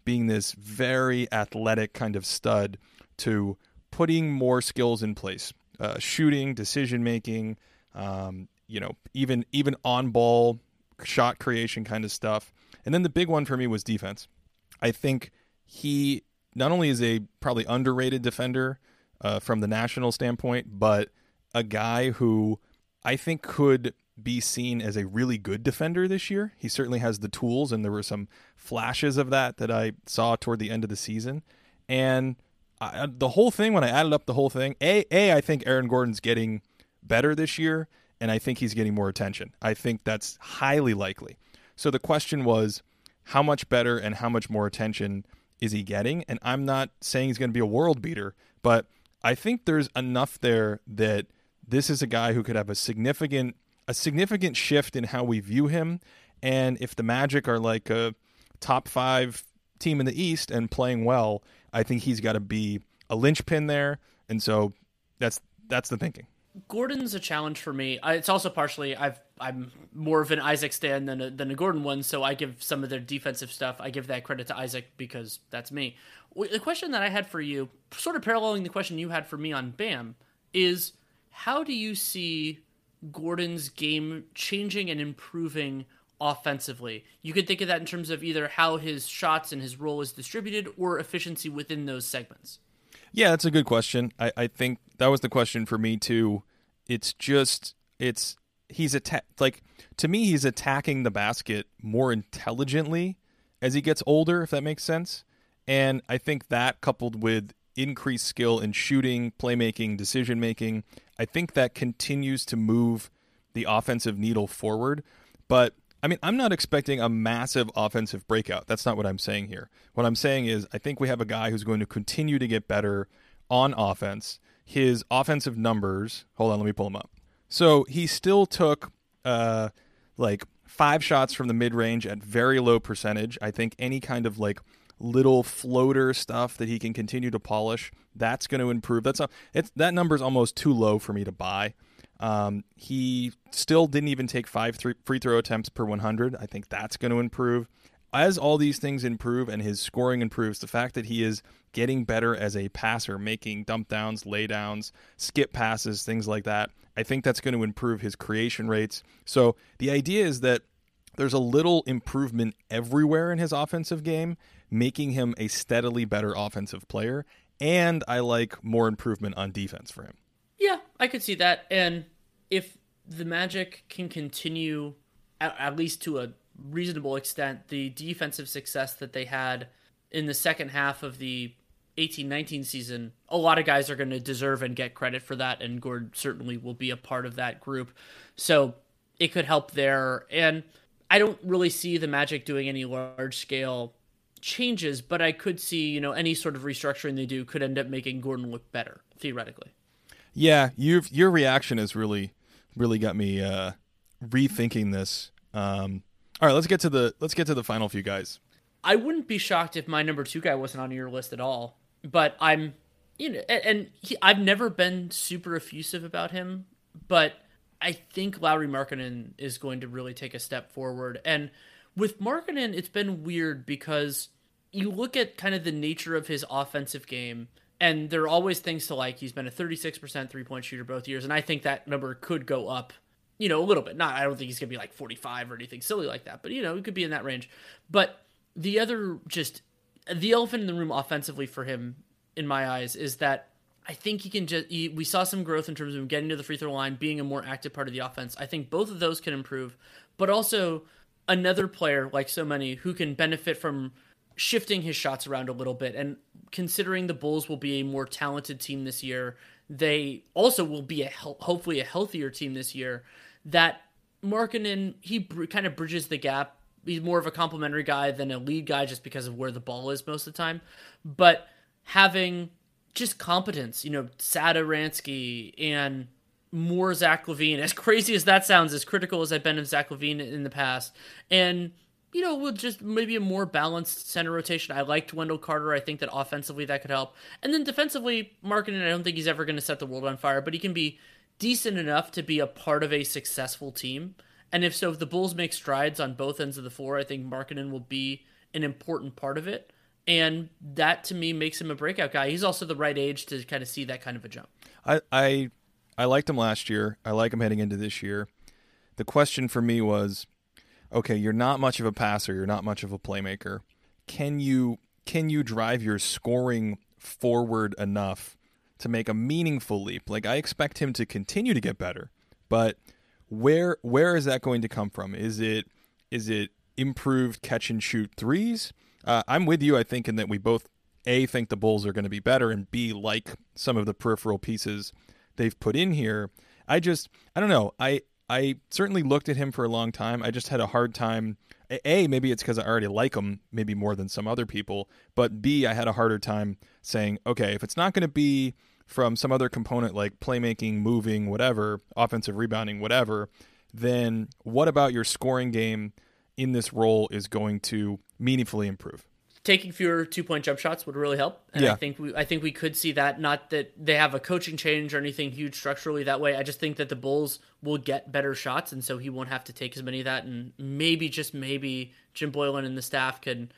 being this very athletic kind of stud to putting more skills in place, uh, shooting, decision making, um, you know, even even on ball shot creation kind of stuff. And then the big one for me was defense. I think he not only is a probably underrated defender uh, from the national standpoint, but a guy who I think could be seen as a really good defender this year. He certainly has the tools, and there were some flashes of that that I saw toward the end of the season. And I, the whole thing, when I added up the whole thing, A, A, I think Aaron Gordon's getting better this year, and I think he's getting more attention. I think that's highly likely. So the question was, how much better and how much more attention is he getting? And I'm not saying he's going to be a world beater, but I think there's enough there that this is a guy who could have a significant a significant shift in how we view him. And if the Magic are like a top five team in the East and playing well, I think he's got to be a linchpin there. And so that's that's the thinking. Gordon's a challenge for me. I, it's also partially I've I'm more of an Isaac stan than a, than a Gordon one, so I give some of their defensive stuff. I give that credit to Isaac because that's me. The question that I had for you, sort of paralleling the question you had for me on Bam, is how do you see Gordon's game changing and improving offensively? You could think of that in terms of either how his shots and his role is distributed or efficiency within those segments. Yeah, that's a good question. I, I think that was the question for me too. It's just, it's, he's atta- like, to me, he's attacking the basket more intelligently as he gets older, if that makes sense. And I think that coupled with increased skill in shooting, playmaking, decision-making, I think that continues to move the offensive needle forward. But I mean, I'm not expecting a massive offensive breakout. That's not what I'm saying here. What I'm saying is I think we have a guy who's going to continue to get better on offense. His offensive numbers, hold on, let me pull them up. So he still took uh, like five shots from the mid-range at very low percentage. I think any kind of like little floater stuff that he can continue to polish, that's going to improve. That's a, it's, that number's almost too low for me to buy. Um, he still didn't even take five three free throw attempts per one hundred. I think that's going to improve. As all these things improve and his scoring improves, the fact that he is getting better as a passer, making dump downs, lay downs, skip passes, things like that, I think that's going to improve his creation rates. So the idea is that there's a little improvement everywhere in his offensive game, making him a steadily better offensive player. And I like more improvement on defense for him. Yeah, I could see that. And if the Magic can continue, at, at least to a reasonable extent, the defensive success that they had in the second half of the eighteen nineteen season, a lot of guys are going to deserve and get credit for that, and Gord certainly will be a part of that group. So it could help there. And I don't really see the Magic doing any large-scale changes, but I could see, you know, any sort of restructuring they do could end up making Gordon look better, theoretically. Yeah, you've, your reaction has really, really got me uh, rethinking this. Um, all right, let's get to the let's get to the final few guys. I wouldn't be shocked if my number two guy wasn't on your list at all, but I'm, you know, and he, I've never been super effusive about him, but I think Lauri Markkanen is going to really take a step forward. And with Markkanen, it's been weird because you look at kind of the nature of his offensive game, and there are always things to like. He's been a thirty-six percent three-point shooter both years, and I think that number could go up, you know, a little bit. Not, I don't think he's going to be like forty-five or anything silly like that, but, you know, it could be in that range. But the other, just, the elephant in the room offensively for him, in my eyes, is that I think he can just, he, we saw some growth in terms of him getting to the free throw line, being a more active part of the offense. I think both of those can improve, but also another player, like so many, who can benefit from shifting his shots around a little bit. And considering the Bulls will be a more talented team this year, they also will be a hopefully a healthier team this year, that Markkanen, he br- kind of bridges the gap. He's more of a complimentary guy than a lead guy just because of where the ball is most of the time. But having just competence, you know, Satoransky and more Zach LaVine, as crazy as that sounds, as critical as I've been of Zach LaVine in the past, and, you know, with just maybe a more balanced center rotation. I liked Wendell Carter. I think that offensively that could help. And then defensively, Markkanen, I don't think he's ever going to set the world on fire, but he can be decent enough to be a part of a successful team. And if so, if the Bulls make strides on both ends of the floor, I think Markkanen will be an important part of it. And that, to me, makes him a breakout guy. He's also the right age to kind of see that kind of a jump. I, I, I liked him last year. I like him heading into this year. The question for me was, okay, you're not much of a passer. You're not much of a playmaker. Can you can you drive your scoring forward enough to make a meaningful leap? Like, I expect him to continue to get better, but where where is that going to come from? Is it is it improved catch and shoot threes? Uh, I'm with you, I think, in that we both, A, think the Bulls are going to be better, and B, like some of the peripheral pieces they've put in here. I just, I don't know. I I certainly looked at him for a long time. I just had a hard time. A, maybe it's because I already like him, maybe more than some other people. But B, I had a harder time saying, okay, if it's not going to be from some other component like playmaking, moving, whatever, offensive rebounding, whatever, then what about your scoring game in this role is going to meaningfully improve? Taking fewer two-point jump shots would really help, and yeah. I think we I think we could see that. Not that they have a coaching change or anything huge structurally that way. I just think that the Bulls will get better shots, and so he won't have to take as many of that. And maybe, just maybe, Jim Boylan and the staff can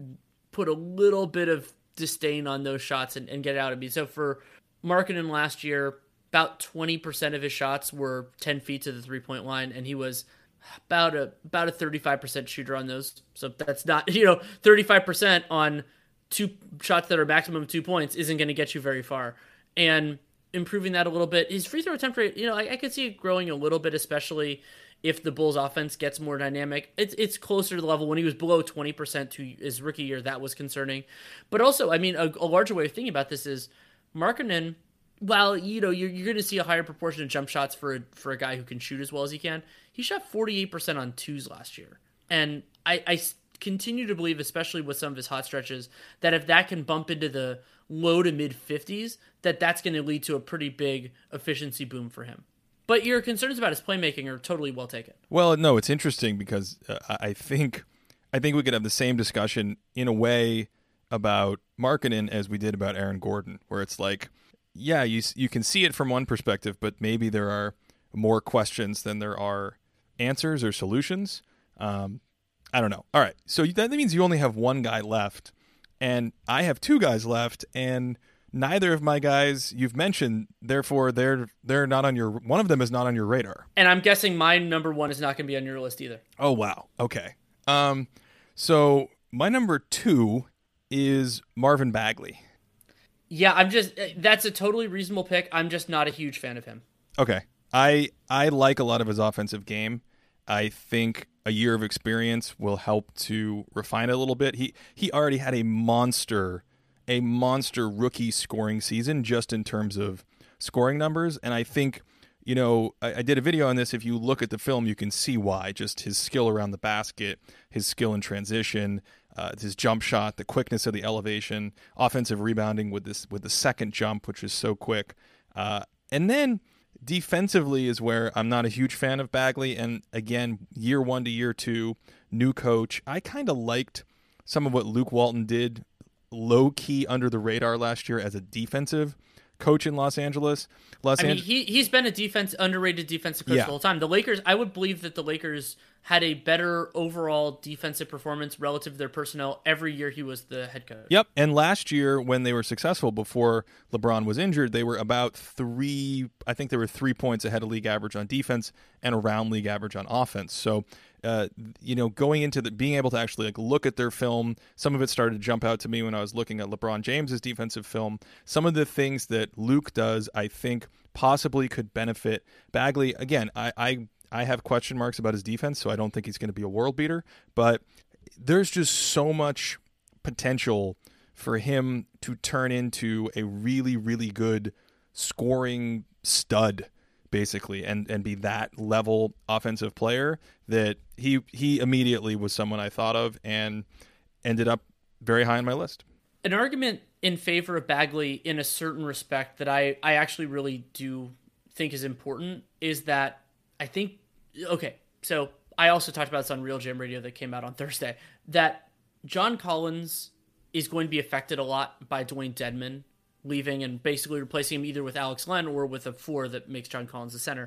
put a little bit of disdain on those shots and, and get it out of me. So for Markkanen last year, about twenty percent of his shots were ten feet to the three-point line, and he was about a about a thirty-five percent shooter on those. So that's not, you know, thirty-five percent on two shots that are maximum two points isn't going to get you very far. And improving that a little bit, his free throw attempt rate, you know, I, I could see it growing a little bit, especially if the Bulls offense gets more dynamic. It's it's closer to the level when he was below twenty percent to his rookie year. That was concerning. But also, I mean, a, a larger way of thinking about this is Markkanen, while, you know, you're, you're going to see a higher proportion of jump shots for a, for a guy who can shoot as well as he can, he shot forty-eight percent on twos last year. And I, I continue to believe, especially with some of his hot stretches, that if that can bump into the low to mid fifties, that that's going to lead to a pretty big efficiency boom for him. But your concerns about his playmaking are totally well taken. Well, no, it's interesting because uh, I think I think we could have the same discussion in a way about Markkanen as we did about Aaron Gordon, where it's like, yeah, you you can see it from one perspective, but maybe there are more questions than there are answers or solutions. Um, I don't know. All right, so that means you only have one guy left, and I have two guys left, and neither of my guys you've mentioned. Therefore, they're they're not on your. One of them is not on your radar. And I'm guessing my number one is not going to be on your list either. Oh wow. Okay. Um, so my number two is Marvin Bagley. Yeah, I'm just. That's a totally reasonable pick. I'm just not a huge fan of him. Okay. I I like a lot of his offensive game. I think a year of experience will help to refine it a little bit. He he already had a monster, a monster rookie scoring season just in terms of scoring numbers, and I think, you know, I, I did a video on this. If you look at the film, you can see why. Just his skill around the basket, his skill in transition, uh, his jump shot, the quickness of the elevation, offensive rebounding with this with the second jump, which is so quick, uh, and then defensively is where I'm not a huge fan of Bagley. And again, year one to year two, new coach. I kind of liked some of what Luke Walton did low key under the radar last year as a defensive coach in Los Angeles. Los I mean, Angeles. he he's been a defense underrated defensive coach Yeah. the whole time. The Lakers, I would believe that the Lakers had a better overall defensive performance relative to their personnel every year he was the head coach. Yep. And last year, when they were successful before LeBron was injured, they were about three, I think they were three points ahead of league average on defense and around league average on offense. So, uh, you know, going into the, being able to actually like look at their film, some of it started to jump out to me when I was looking at LeBron James's defensive film. Some of the things that Luke does, I think possibly could benefit Bagley. Again, I, I, I have question marks about his defense, so I don't think he's going to be a world beater, but there's just so much potential for him to turn into a really, really good scoring stud, basically, and, and be that level offensive player that he he immediately was someone I thought of and ended up very high on my list. An argument in favor of Bagley in a certain respect that I, I actually really do think is important is that I think, okay, so I also talked about this on Real Jam Radio that came out on Thursday, that John Collins is going to be affected a lot by Dwayne Dedman leaving and basically replacing him either with Alex Len or with a four that makes John Collins the center.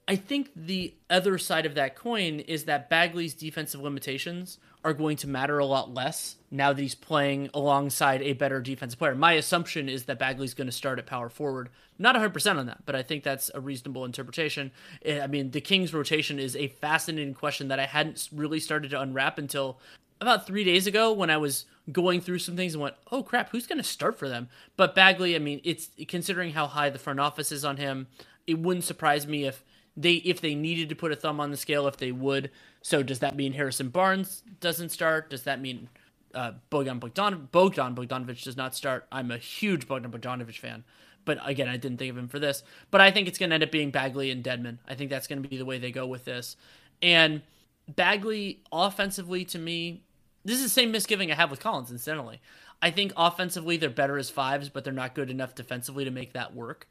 I think the other side of that coin is that Bagley's defensive limitations are going to matter a lot less now that he's playing alongside a better defensive player. My assumption is that Bagley's going to start at power forward. Not one hundred percent on that, but I think that's a reasonable interpretation. I mean, the Kings rotation is a fascinating question that I hadn't really started to unwrap until about three days ago when I was going through some things and went, oh crap, who's going to start for them? But Bagley, I mean, it's considering how high the front office is on him, it wouldn't surprise me if they if they needed to put a thumb on the scale, if they would. So does that mean Harrison Barnes doesn't start? Does that mean uh, Bogdan Bogdan Bogdan Bogdanovic does not start? I'm a huge Bogdan Bogdanovic fan, but again, I didn't think of him for this. But I think it's going to end up being Bagley and Dedmon. I think that's going to be the way they go with this. And Bagley, offensively, to me, this is the same misgiving I have with Collins, incidentally. I think offensively they're better as fives, but they're not good enough defensively to make that work.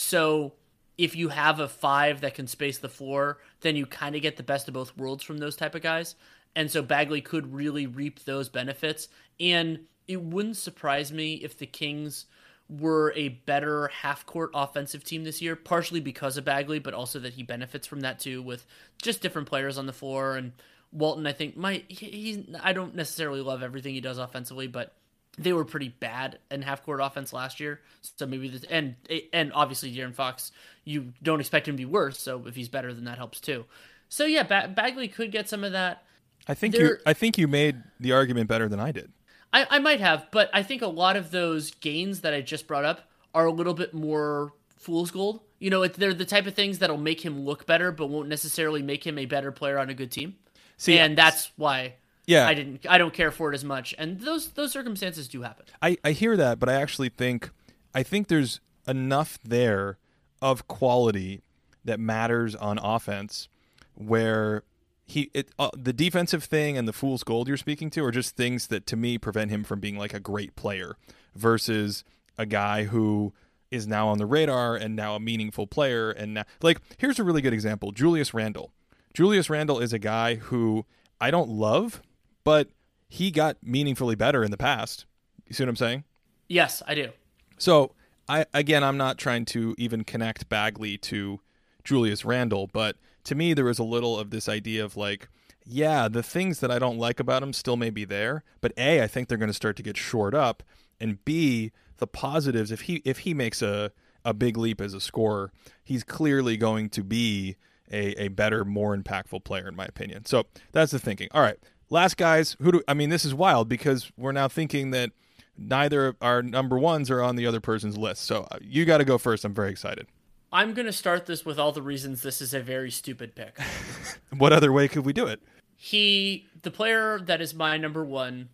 So if you have a five that can space the floor, then you kind of get the best of both worlds from those type of guys. And so Bagley could really reap those benefits. And it wouldn't surprise me if the Kings were a better half-court offensive team this year, partially because of Bagley, but also that he benefits from that too, with just different players on the floor. And Walton, I think, might he's I don't necessarily love everything he does offensively, but they were pretty bad in half-court offense last year. So maybe this, and and obviously De'Aaron Fox, you don't expect him to be worse. So if he's better, then that helps too. So yeah, ba- Bagley could get some of that. I think there, you I think you made the argument better than I did. I, I might have, but I think a lot of those gains that I just brought up are a little bit more fool's gold. You know, they're the type of things that'll make him look better, but won't necessarily make him a better player on a good team. See, and that's why yeah. I didn't. I don't care for it as much. And those those circumstances do happen. I, I hear that, but I actually think I think there's enough there of quality that matters on offense where he it uh, the defensive thing and the fool's gold you're speaking to are just things that to me prevent him from being like a great player versus a guy who is now on the radar and now a meaningful player. And now, like, here's a really good example: Julius Randle. Julius Randle is a guy who I don't love, but he got meaningfully better in the past. You see what I'm saying? Yes, I do. So, I again, I'm not trying to even connect Bagley to Julius Randle, but to me, there was a little of this idea of like, yeah, the things that I don't like about him still may be there, but A, I think they're going to start to get shored up, and B, the positives, if he if he makes a, a big leap as a scorer, he's clearly going to be A, a better, more impactful player, in my opinion. So that's the thinking. All right, last guys. Who do I mean? This is wild because we're now thinking that neither of our number ones are on the other person's list. So you got to go first. I'm very excited. I'm going to start this with all the reasons this is a very stupid pick. What other way could we do it? He, the player that is my number one,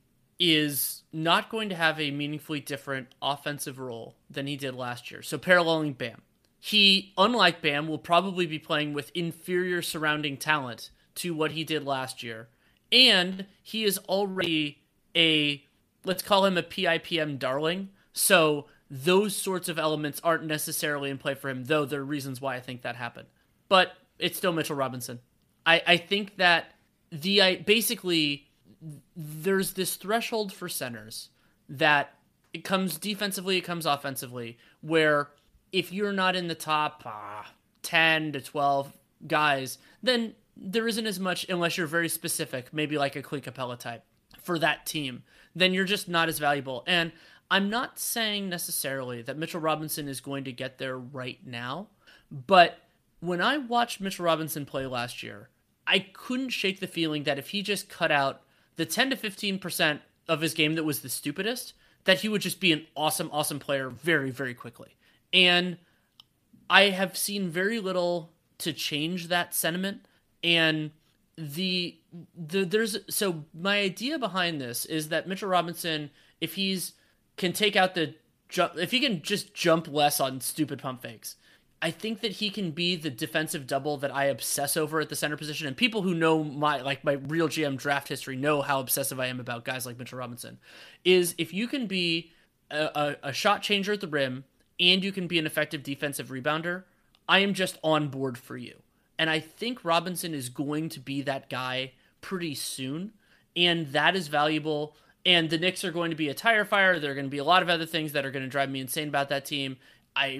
is not going to have a meaningfully different offensive role than he did last year. So paralleling Bam. He, unlike Bam, will probably be playing with inferior surrounding talent to what he did last year. And he is already a, let's call him a P I P M darling. So those sorts of elements aren't necessarily in play for him, though there are reasons why I think that happened. But it's still Mitchell Robinson. I, I think that the I, basically there's this threshold for centers that it comes defensively, it comes offensively, where if you're not in the top uh, ten to twelve guys, then there isn't as much, unless you're very specific, maybe like a Clint Capella type for that team, then you're just not as valuable. And I'm not saying necessarily that Mitchell Robinson is going to get there right now, but when I watched Mitchell Robinson play last year, I couldn't shake the feeling that if he just cut out the ten to fifteen percent of his game that was the stupidest, that he would just be an awesome, awesome player very, very quickly. And I have seen very little to change that sentiment. And the, the there's so my idea behind this is that Mitchell Robinson, if he's can take out the jump, if he can just jump less on stupid pump fakes, I think that he can be the defensive double that I obsess over at the center position. And people who know my like my real G M draft history know how obsessive I am about guys like Mitchell Robinson. Is if you can be a, a, a shot changer at the rim and you can be an effective defensive rebounder, I am just on board for you. And I think Robinson is going to be that guy pretty soon, and that is valuable. And the Knicks are going to be a tire fire. There are going to be a lot of other things that are going to drive me insane about that team. I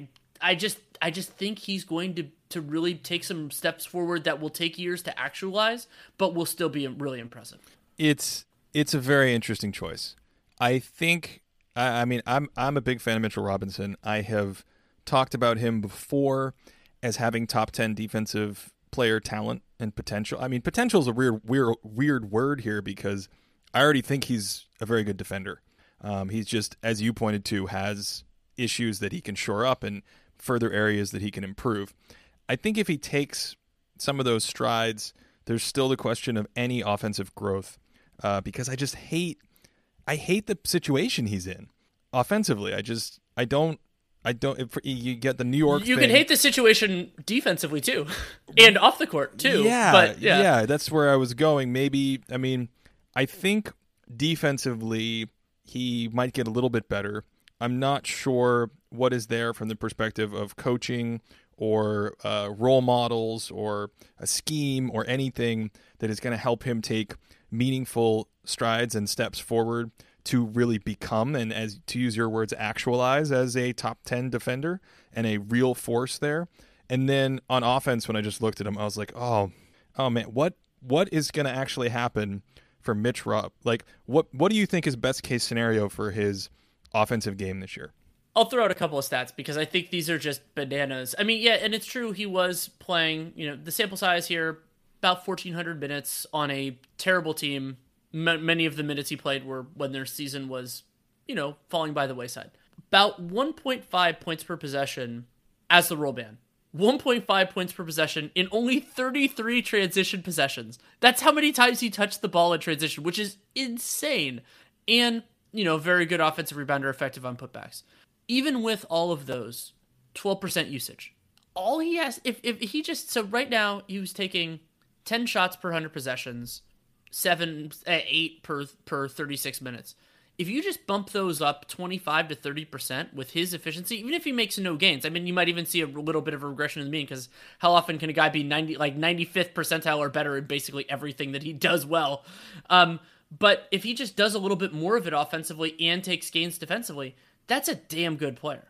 I just I just think he's going to to really take some steps forward that will take years to actualize, but will still be really impressive. It's it's a very interesting choice. I think I, I mean I'm I'm a big fan of Mitchell Robinson. I have talked about him before as having top ten defensive player talent and potential. I mean, potential is a weird weird weird word here because I already think he's a very good defender. Um, he's just, as you pointed to, has issues that he can shore up and further areas that he can improve. I think if he takes some of those strides, there's still the question of any offensive growth uh, because I just hate, I hate the situation he's in offensively. I just, I don't, I don't, if you get the New York You thing. can hate the situation defensively too and off the court too. Yeah, but yeah. yeah, that's where I was going. Maybe, I mean, I think defensively he might get a little bit better. I'm not sure what is there from the perspective of coaching or uh, role models or a scheme or anything that is going to help him take meaningful strides and steps forward to really become, and as to use your words, actualize as a top ten defender and a real force there. And then on offense, when I just looked at him, I was like, oh, oh man, what what is going to actually happen for Mitch Rob? Like, what what do you think is best case scenario for his offensive game this year? I'll throw out a couple of stats because I think these are just bananas. I mean, yeah, and it's true he was playing, you know, the sample size here, about fourteen hundred minutes on a terrible team. M- many of the minutes he played were when their season was, you know, falling by the wayside. About one point five points per possession as the role man. one point five points per possession in only thirty-three transition possessions. That's how many times he touched the ball in transition, which is insane. And, you know, very good offensive rebounder, effective on putbacks. Even with all of those, twelve percent usage. All he has, if, if he just, so right now he was taking ten shots per one hundred possessions, seven, eight per, per thirty-six minutes. If you just bump those up twenty-five to thirty percent with his efficiency, even if he makes no gains, I mean, you might even see a little bit of a regression in the mean because how often can a guy be ninety, like ninety-fifth percentile or better in basically everything that he does well? Um, but if he just does a little bit more of it offensively and takes gains defensively, that's a damn good player.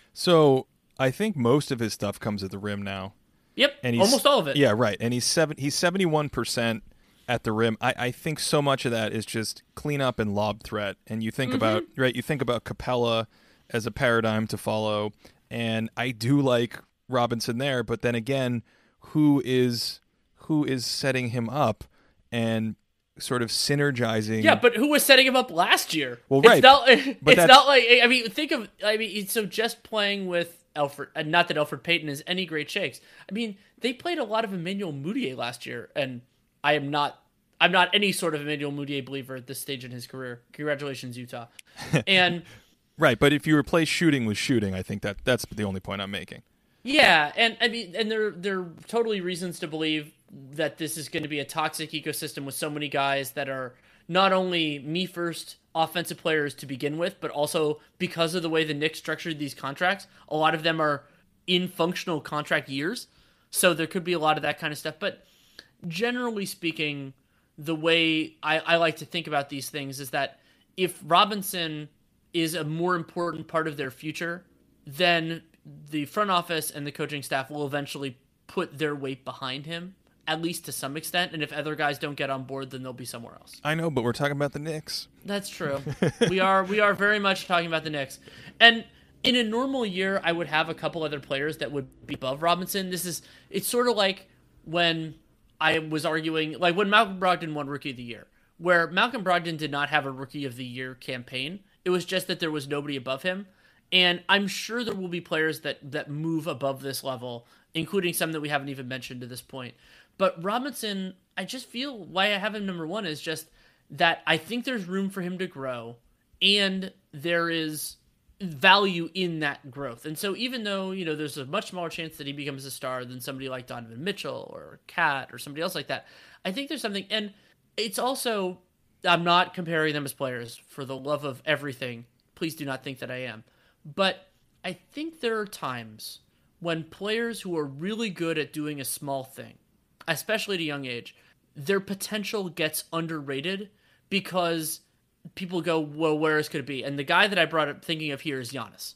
So I think most of his stuff comes at the rim now. Yep, and he's, almost all of it. Yeah, right. And he's seven. He's seventy-one percent at the rim. I, I think so much of that is just cleanup and lob threat. And you think mm-hmm. about right. You think about Capella as a paradigm to follow, and I do like Robinson there. But then again, who is who is setting him up and sort of synergizing? Yeah, but who was setting him up last year? Well, right. It's not, but it's not like, I mean, think of, I mean, so just playing with Elfrid, and not that Elfrid Payton is any great shakes. I mean, they played a lot of Emmanuel Mudiay last year, and I am not, I'm not any sort of Emmanuel Mudiay believer at this stage in his career. Congratulations, Utah. And right, but if you replace shooting with shooting, I think that that's the only point I'm making. Yeah, and I mean, and there there are totally reasons to believe that this is going to be a toxic ecosystem with so many guys that are not only me first offensive players to begin with, but also because of the way the Knicks structured these contracts, a lot of them are in functional contract years. So there could be a lot of that kind of stuff. But generally speaking, the way I, I like to think about these things is that if Robinson is a more important part of their future, then the front office and the coaching staff will eventually put their weight behind him, at least to some extent. And if other guys don't get on board, then they'll be somewhere else. I know, but we're talking about the Knicks. That's true. we are we are very much talking about the Knicks. And in a normal year, I would have a couple other players that would be above Robinson. This is, it's sort of like when I was arguing, like when Malcolm Brogdon won Rookie of the Year, where Malcolm Brogdon did not have a Rookie of the Year campaign. It was just that there was nobody above him. And I'm sure there will be players that, that move above this level, including some that we haven't even mentioned to this point. But Robinson, I just feel why I have him number one is just that I think there's room for him to grow, and there is value in that growth. And so even though, you know, there's a much smaller chance that he becomes a star than somebody like Donovan Mitchell or Cat or somebody else like that, I think there's something. And it's also, I'm not comparing them as players for the love of everything. Please do not think that I am. But I think there are times when players who are really good at doing a small thing, especially at a young age, their potential gets underrated because people go, well, where else could it be? And the guy that I brought up thinking of here is Giannis.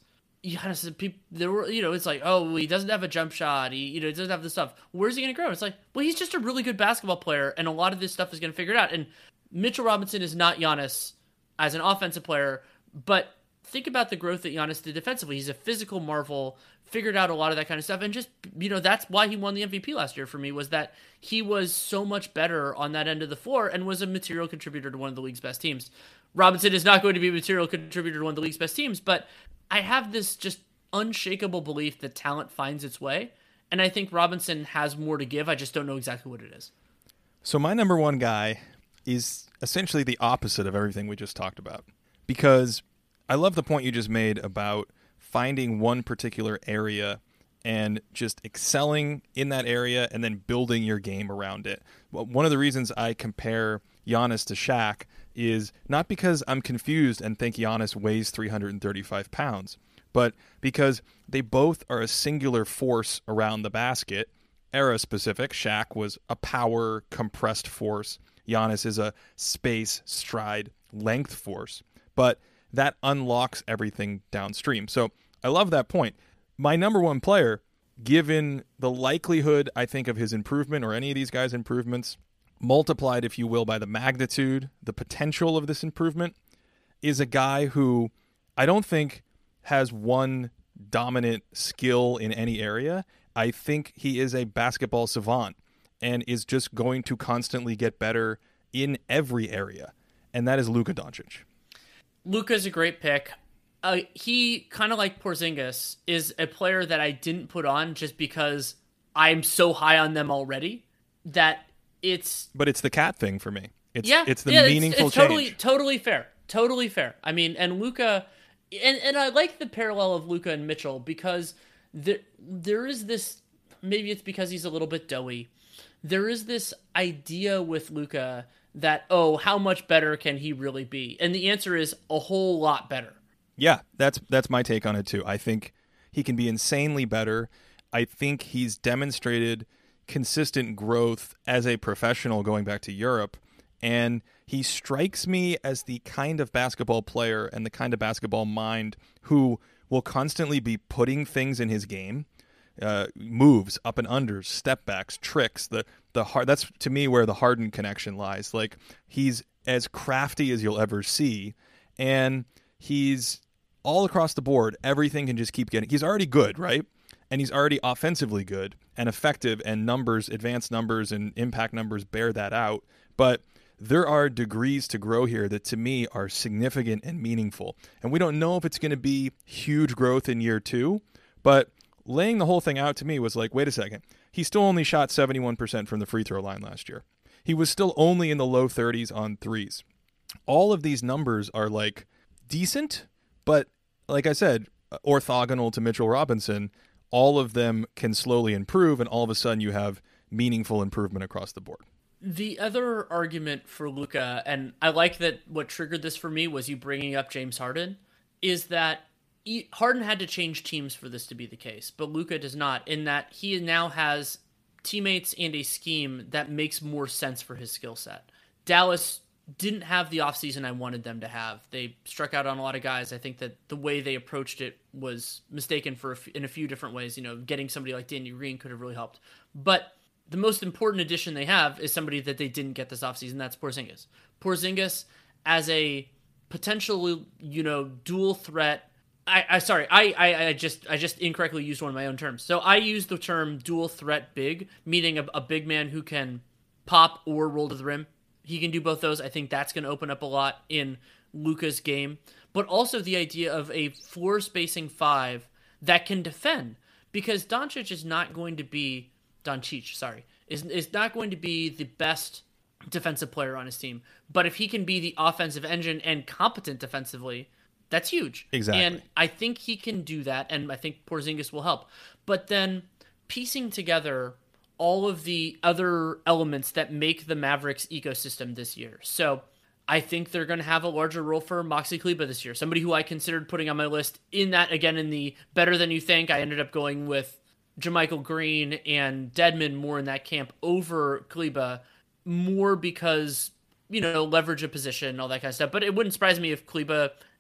Giannis, people, there were, you know, it's like, oh, well, he doesn't have a jump shot. He, you know, he doesn't have this stuff. Where's he going to grow? It's like, well, he's just a really good basketball player, and a lot of this stuff is going to figure it out. And Mitchell Robinson is not Giannis as an offensive player, but think about the growth that Giannis did defensively. He's a physical marvel, figured out a lot of that kind of stuff, and just, you know, that's why he won the M V P last year for me, was that he was so much better on that end of the floor and was a material contributor to one of the league's best teams. Robinson is not going to be a material contributor to one of the league's best teams, but I have this just unshakable belief that talent finds its way, and I think Robinson has more to give. I just don't know exactly what it is. So my number one guy is essentially the opposite of everything we just talked about, because I love the point you just made about finding one particular area and just excelling in that area and then building your game around it. Well, one of the reasons I compare Giannis to Shaq is not because I'm confused and think Giannis weighs three hundred thirty-five pounds, but because they both are a singular force around the basket. Era specific, Shaq was a power compressed force. Giannis is a space, stride, length force. But that unlocks everything downstream. So I love that point. My number one player, given the likelihood, I think, of his improvement or any of these guys' improvements, multiplied, if you will, by the magnitude, the potential of this improvement, is a guy who I don't think has one dominant skill in any area. I think he is a basketball savant and is just going to constantly get better in every area, and that is Luka Doncic. Luka's a great pick. Uh, he, kind of like Porzingis, is a player that I didn't put on just because I'm so high on them already that it's... But it's the cat thing for me. It's, yeah, it's the yeah, meaningful it's, it's totally, change. Totally fair. Totally fair. I mean, and Luka... And, and I like the parallel of Luka and Mitchell because there, there is this... Maybe it's because he's a little bit doughy. There is this idea with Luka that, oh, how much better can he really be? And the answer is a whole lot better. Yeah, that's that's my take on it too. I think he can be insanely better. I think he's demonstrated consistent growth as a professional going back to Europe, and he strikes me as the kind of basketball player and the kind of basketball mind who will constantly be putting things in his game, uh, moves, up and unders, step backs, tricks, the the hard, that's to me where the Harden connection lies. Like, he's as crafty as you'll ever see, and he's all across the board. Everything can just keep getting, he's already good, right? And he's already offensively good and effective, and numbers, advanced numbers and impact numbers bear that out. But there are degrees to grow here that to me are significant and meaningful. And we don't know if it's going to be huge growth in year two, but laying the whole thing out to me was like, wait a second. He still only shot seventy-one percent from the free throw line last year. He was still only in the low thirties on threes. All of these numbers are like decent, but like I said, orthogonal to Mitchell Robinson. All of them can slowly improve, and all of a sudden you have meaningful improvement across the board. The other argument for Luka, and I like that what triggered this for me was you bringing up James Harden, is that he, Harden had to change teams for this to be the case, but Luka does not, in that he now has teammates and a scheme that makes more sense for his skill set. Dallas didn't have the offseason I wanted them to have. They struck out on a lot of guys. I think that the way they approached it was mistaken for a f- in a few different ways. You know, getting somebody like Danny Green could have really helped. But the most important addition they have is somebody that they didn't get this offseason. That's Porzingis. Porzingis as a potential, you know, dual threat. I, I sorry, I, I, I just I just incorrectly used one of my own terms. So I use the term dual threat big, meaning a, a big man who can pop or roll to the rim. He can do both those. I think that's going to open up a lot in Luka's game. But also the idea of a floor spacing five that can defend. Because Doncic is not going to be... Doncic, sorry. Is, is not going to be the best defensive player on his team. But if he can be the offensive engine and competent defensively, that's huge. Exactly. And I think he can do that, and I think Porzingis will help. But then piecing together all of the other elements that make the Mavericks ecosystem this year. So I think they're going to have a larger role for Maxi Kleber this year. Somebody who I considered putting on my list in that, again, in the better than you think. I ended up going with JaMychal Green and Dedmon more in that camp over Kleber, more because, you know, leverage a position, all that kind of stuff. But it wouldn't surprise me if Kleber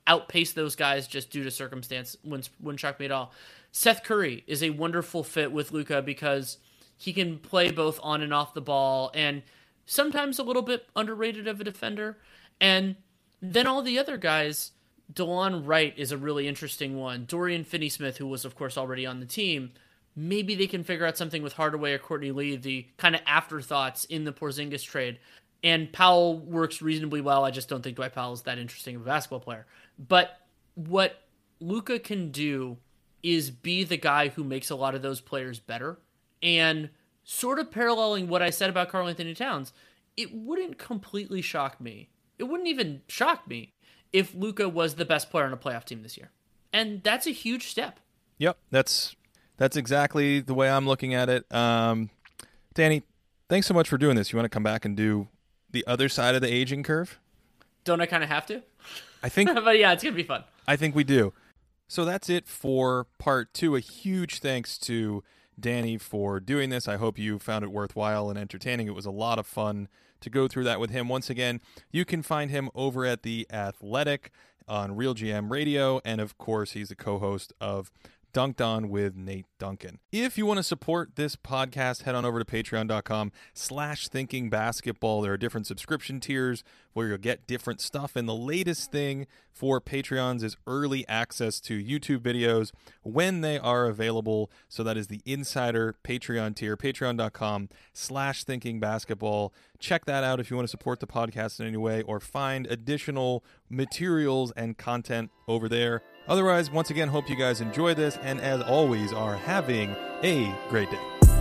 outpace those guys just due to circumstance wouldn't, wouldn't shock me at all. Seth Curry is a wonderful fit with Luka because he can play both on and off the ball and sometimes a little bit underrated of a defender. And then all the other guys, DeLon Wright is a really interesting one. Dorian Finney-Smith, who was, of course, already on the team. Maybe they can figure out something with Hardaway or Courtney Lee, the kind of afterthoughts in the Porzingis trade. And Powell works reasonably well. I just don't think Dwight Powell is that interesting of a basketball player. But what Luka can do is be the guy who makes a lot of those players better. And sort of paralleling what I said about Karl Anthony Towns, it wouldn't completely shock me. It wouldn't even shock me if Luka was the best player on a playoff team this year. And that's a huge step. Yep, that's that's exactly the way I'm looking at it. Um, Danny, thanks so much for doing this. You want to come back and do the other side of the aging curve? Don't I kind of have to? I think. But yeah, it's going to be fun. I think we do. So that's it for part two. A huge thanks to Danny for doing this. I hope you found it worthwhile and entertaining. It was a lot of fun to go through that with him. Once again, you can find him over at The Athletic on Real G M Radio, and of course, he's the co-host of Dunked On with Nate Duncan. If you want to support this podcast, head on over to patreon.com slash thinking basketball. There are different subscription tiers where you'll get different stuff. And the latest thing for Patreons is early access to YouTube videos when they are available. So that is the Insider Patreon tier, patreon.com slash thinking basketball. Check that out if you want to support the podcast in any way or find additional materials and content over there. Otherwise, once again, hope you guys enjoy this, and as always, are having a great day.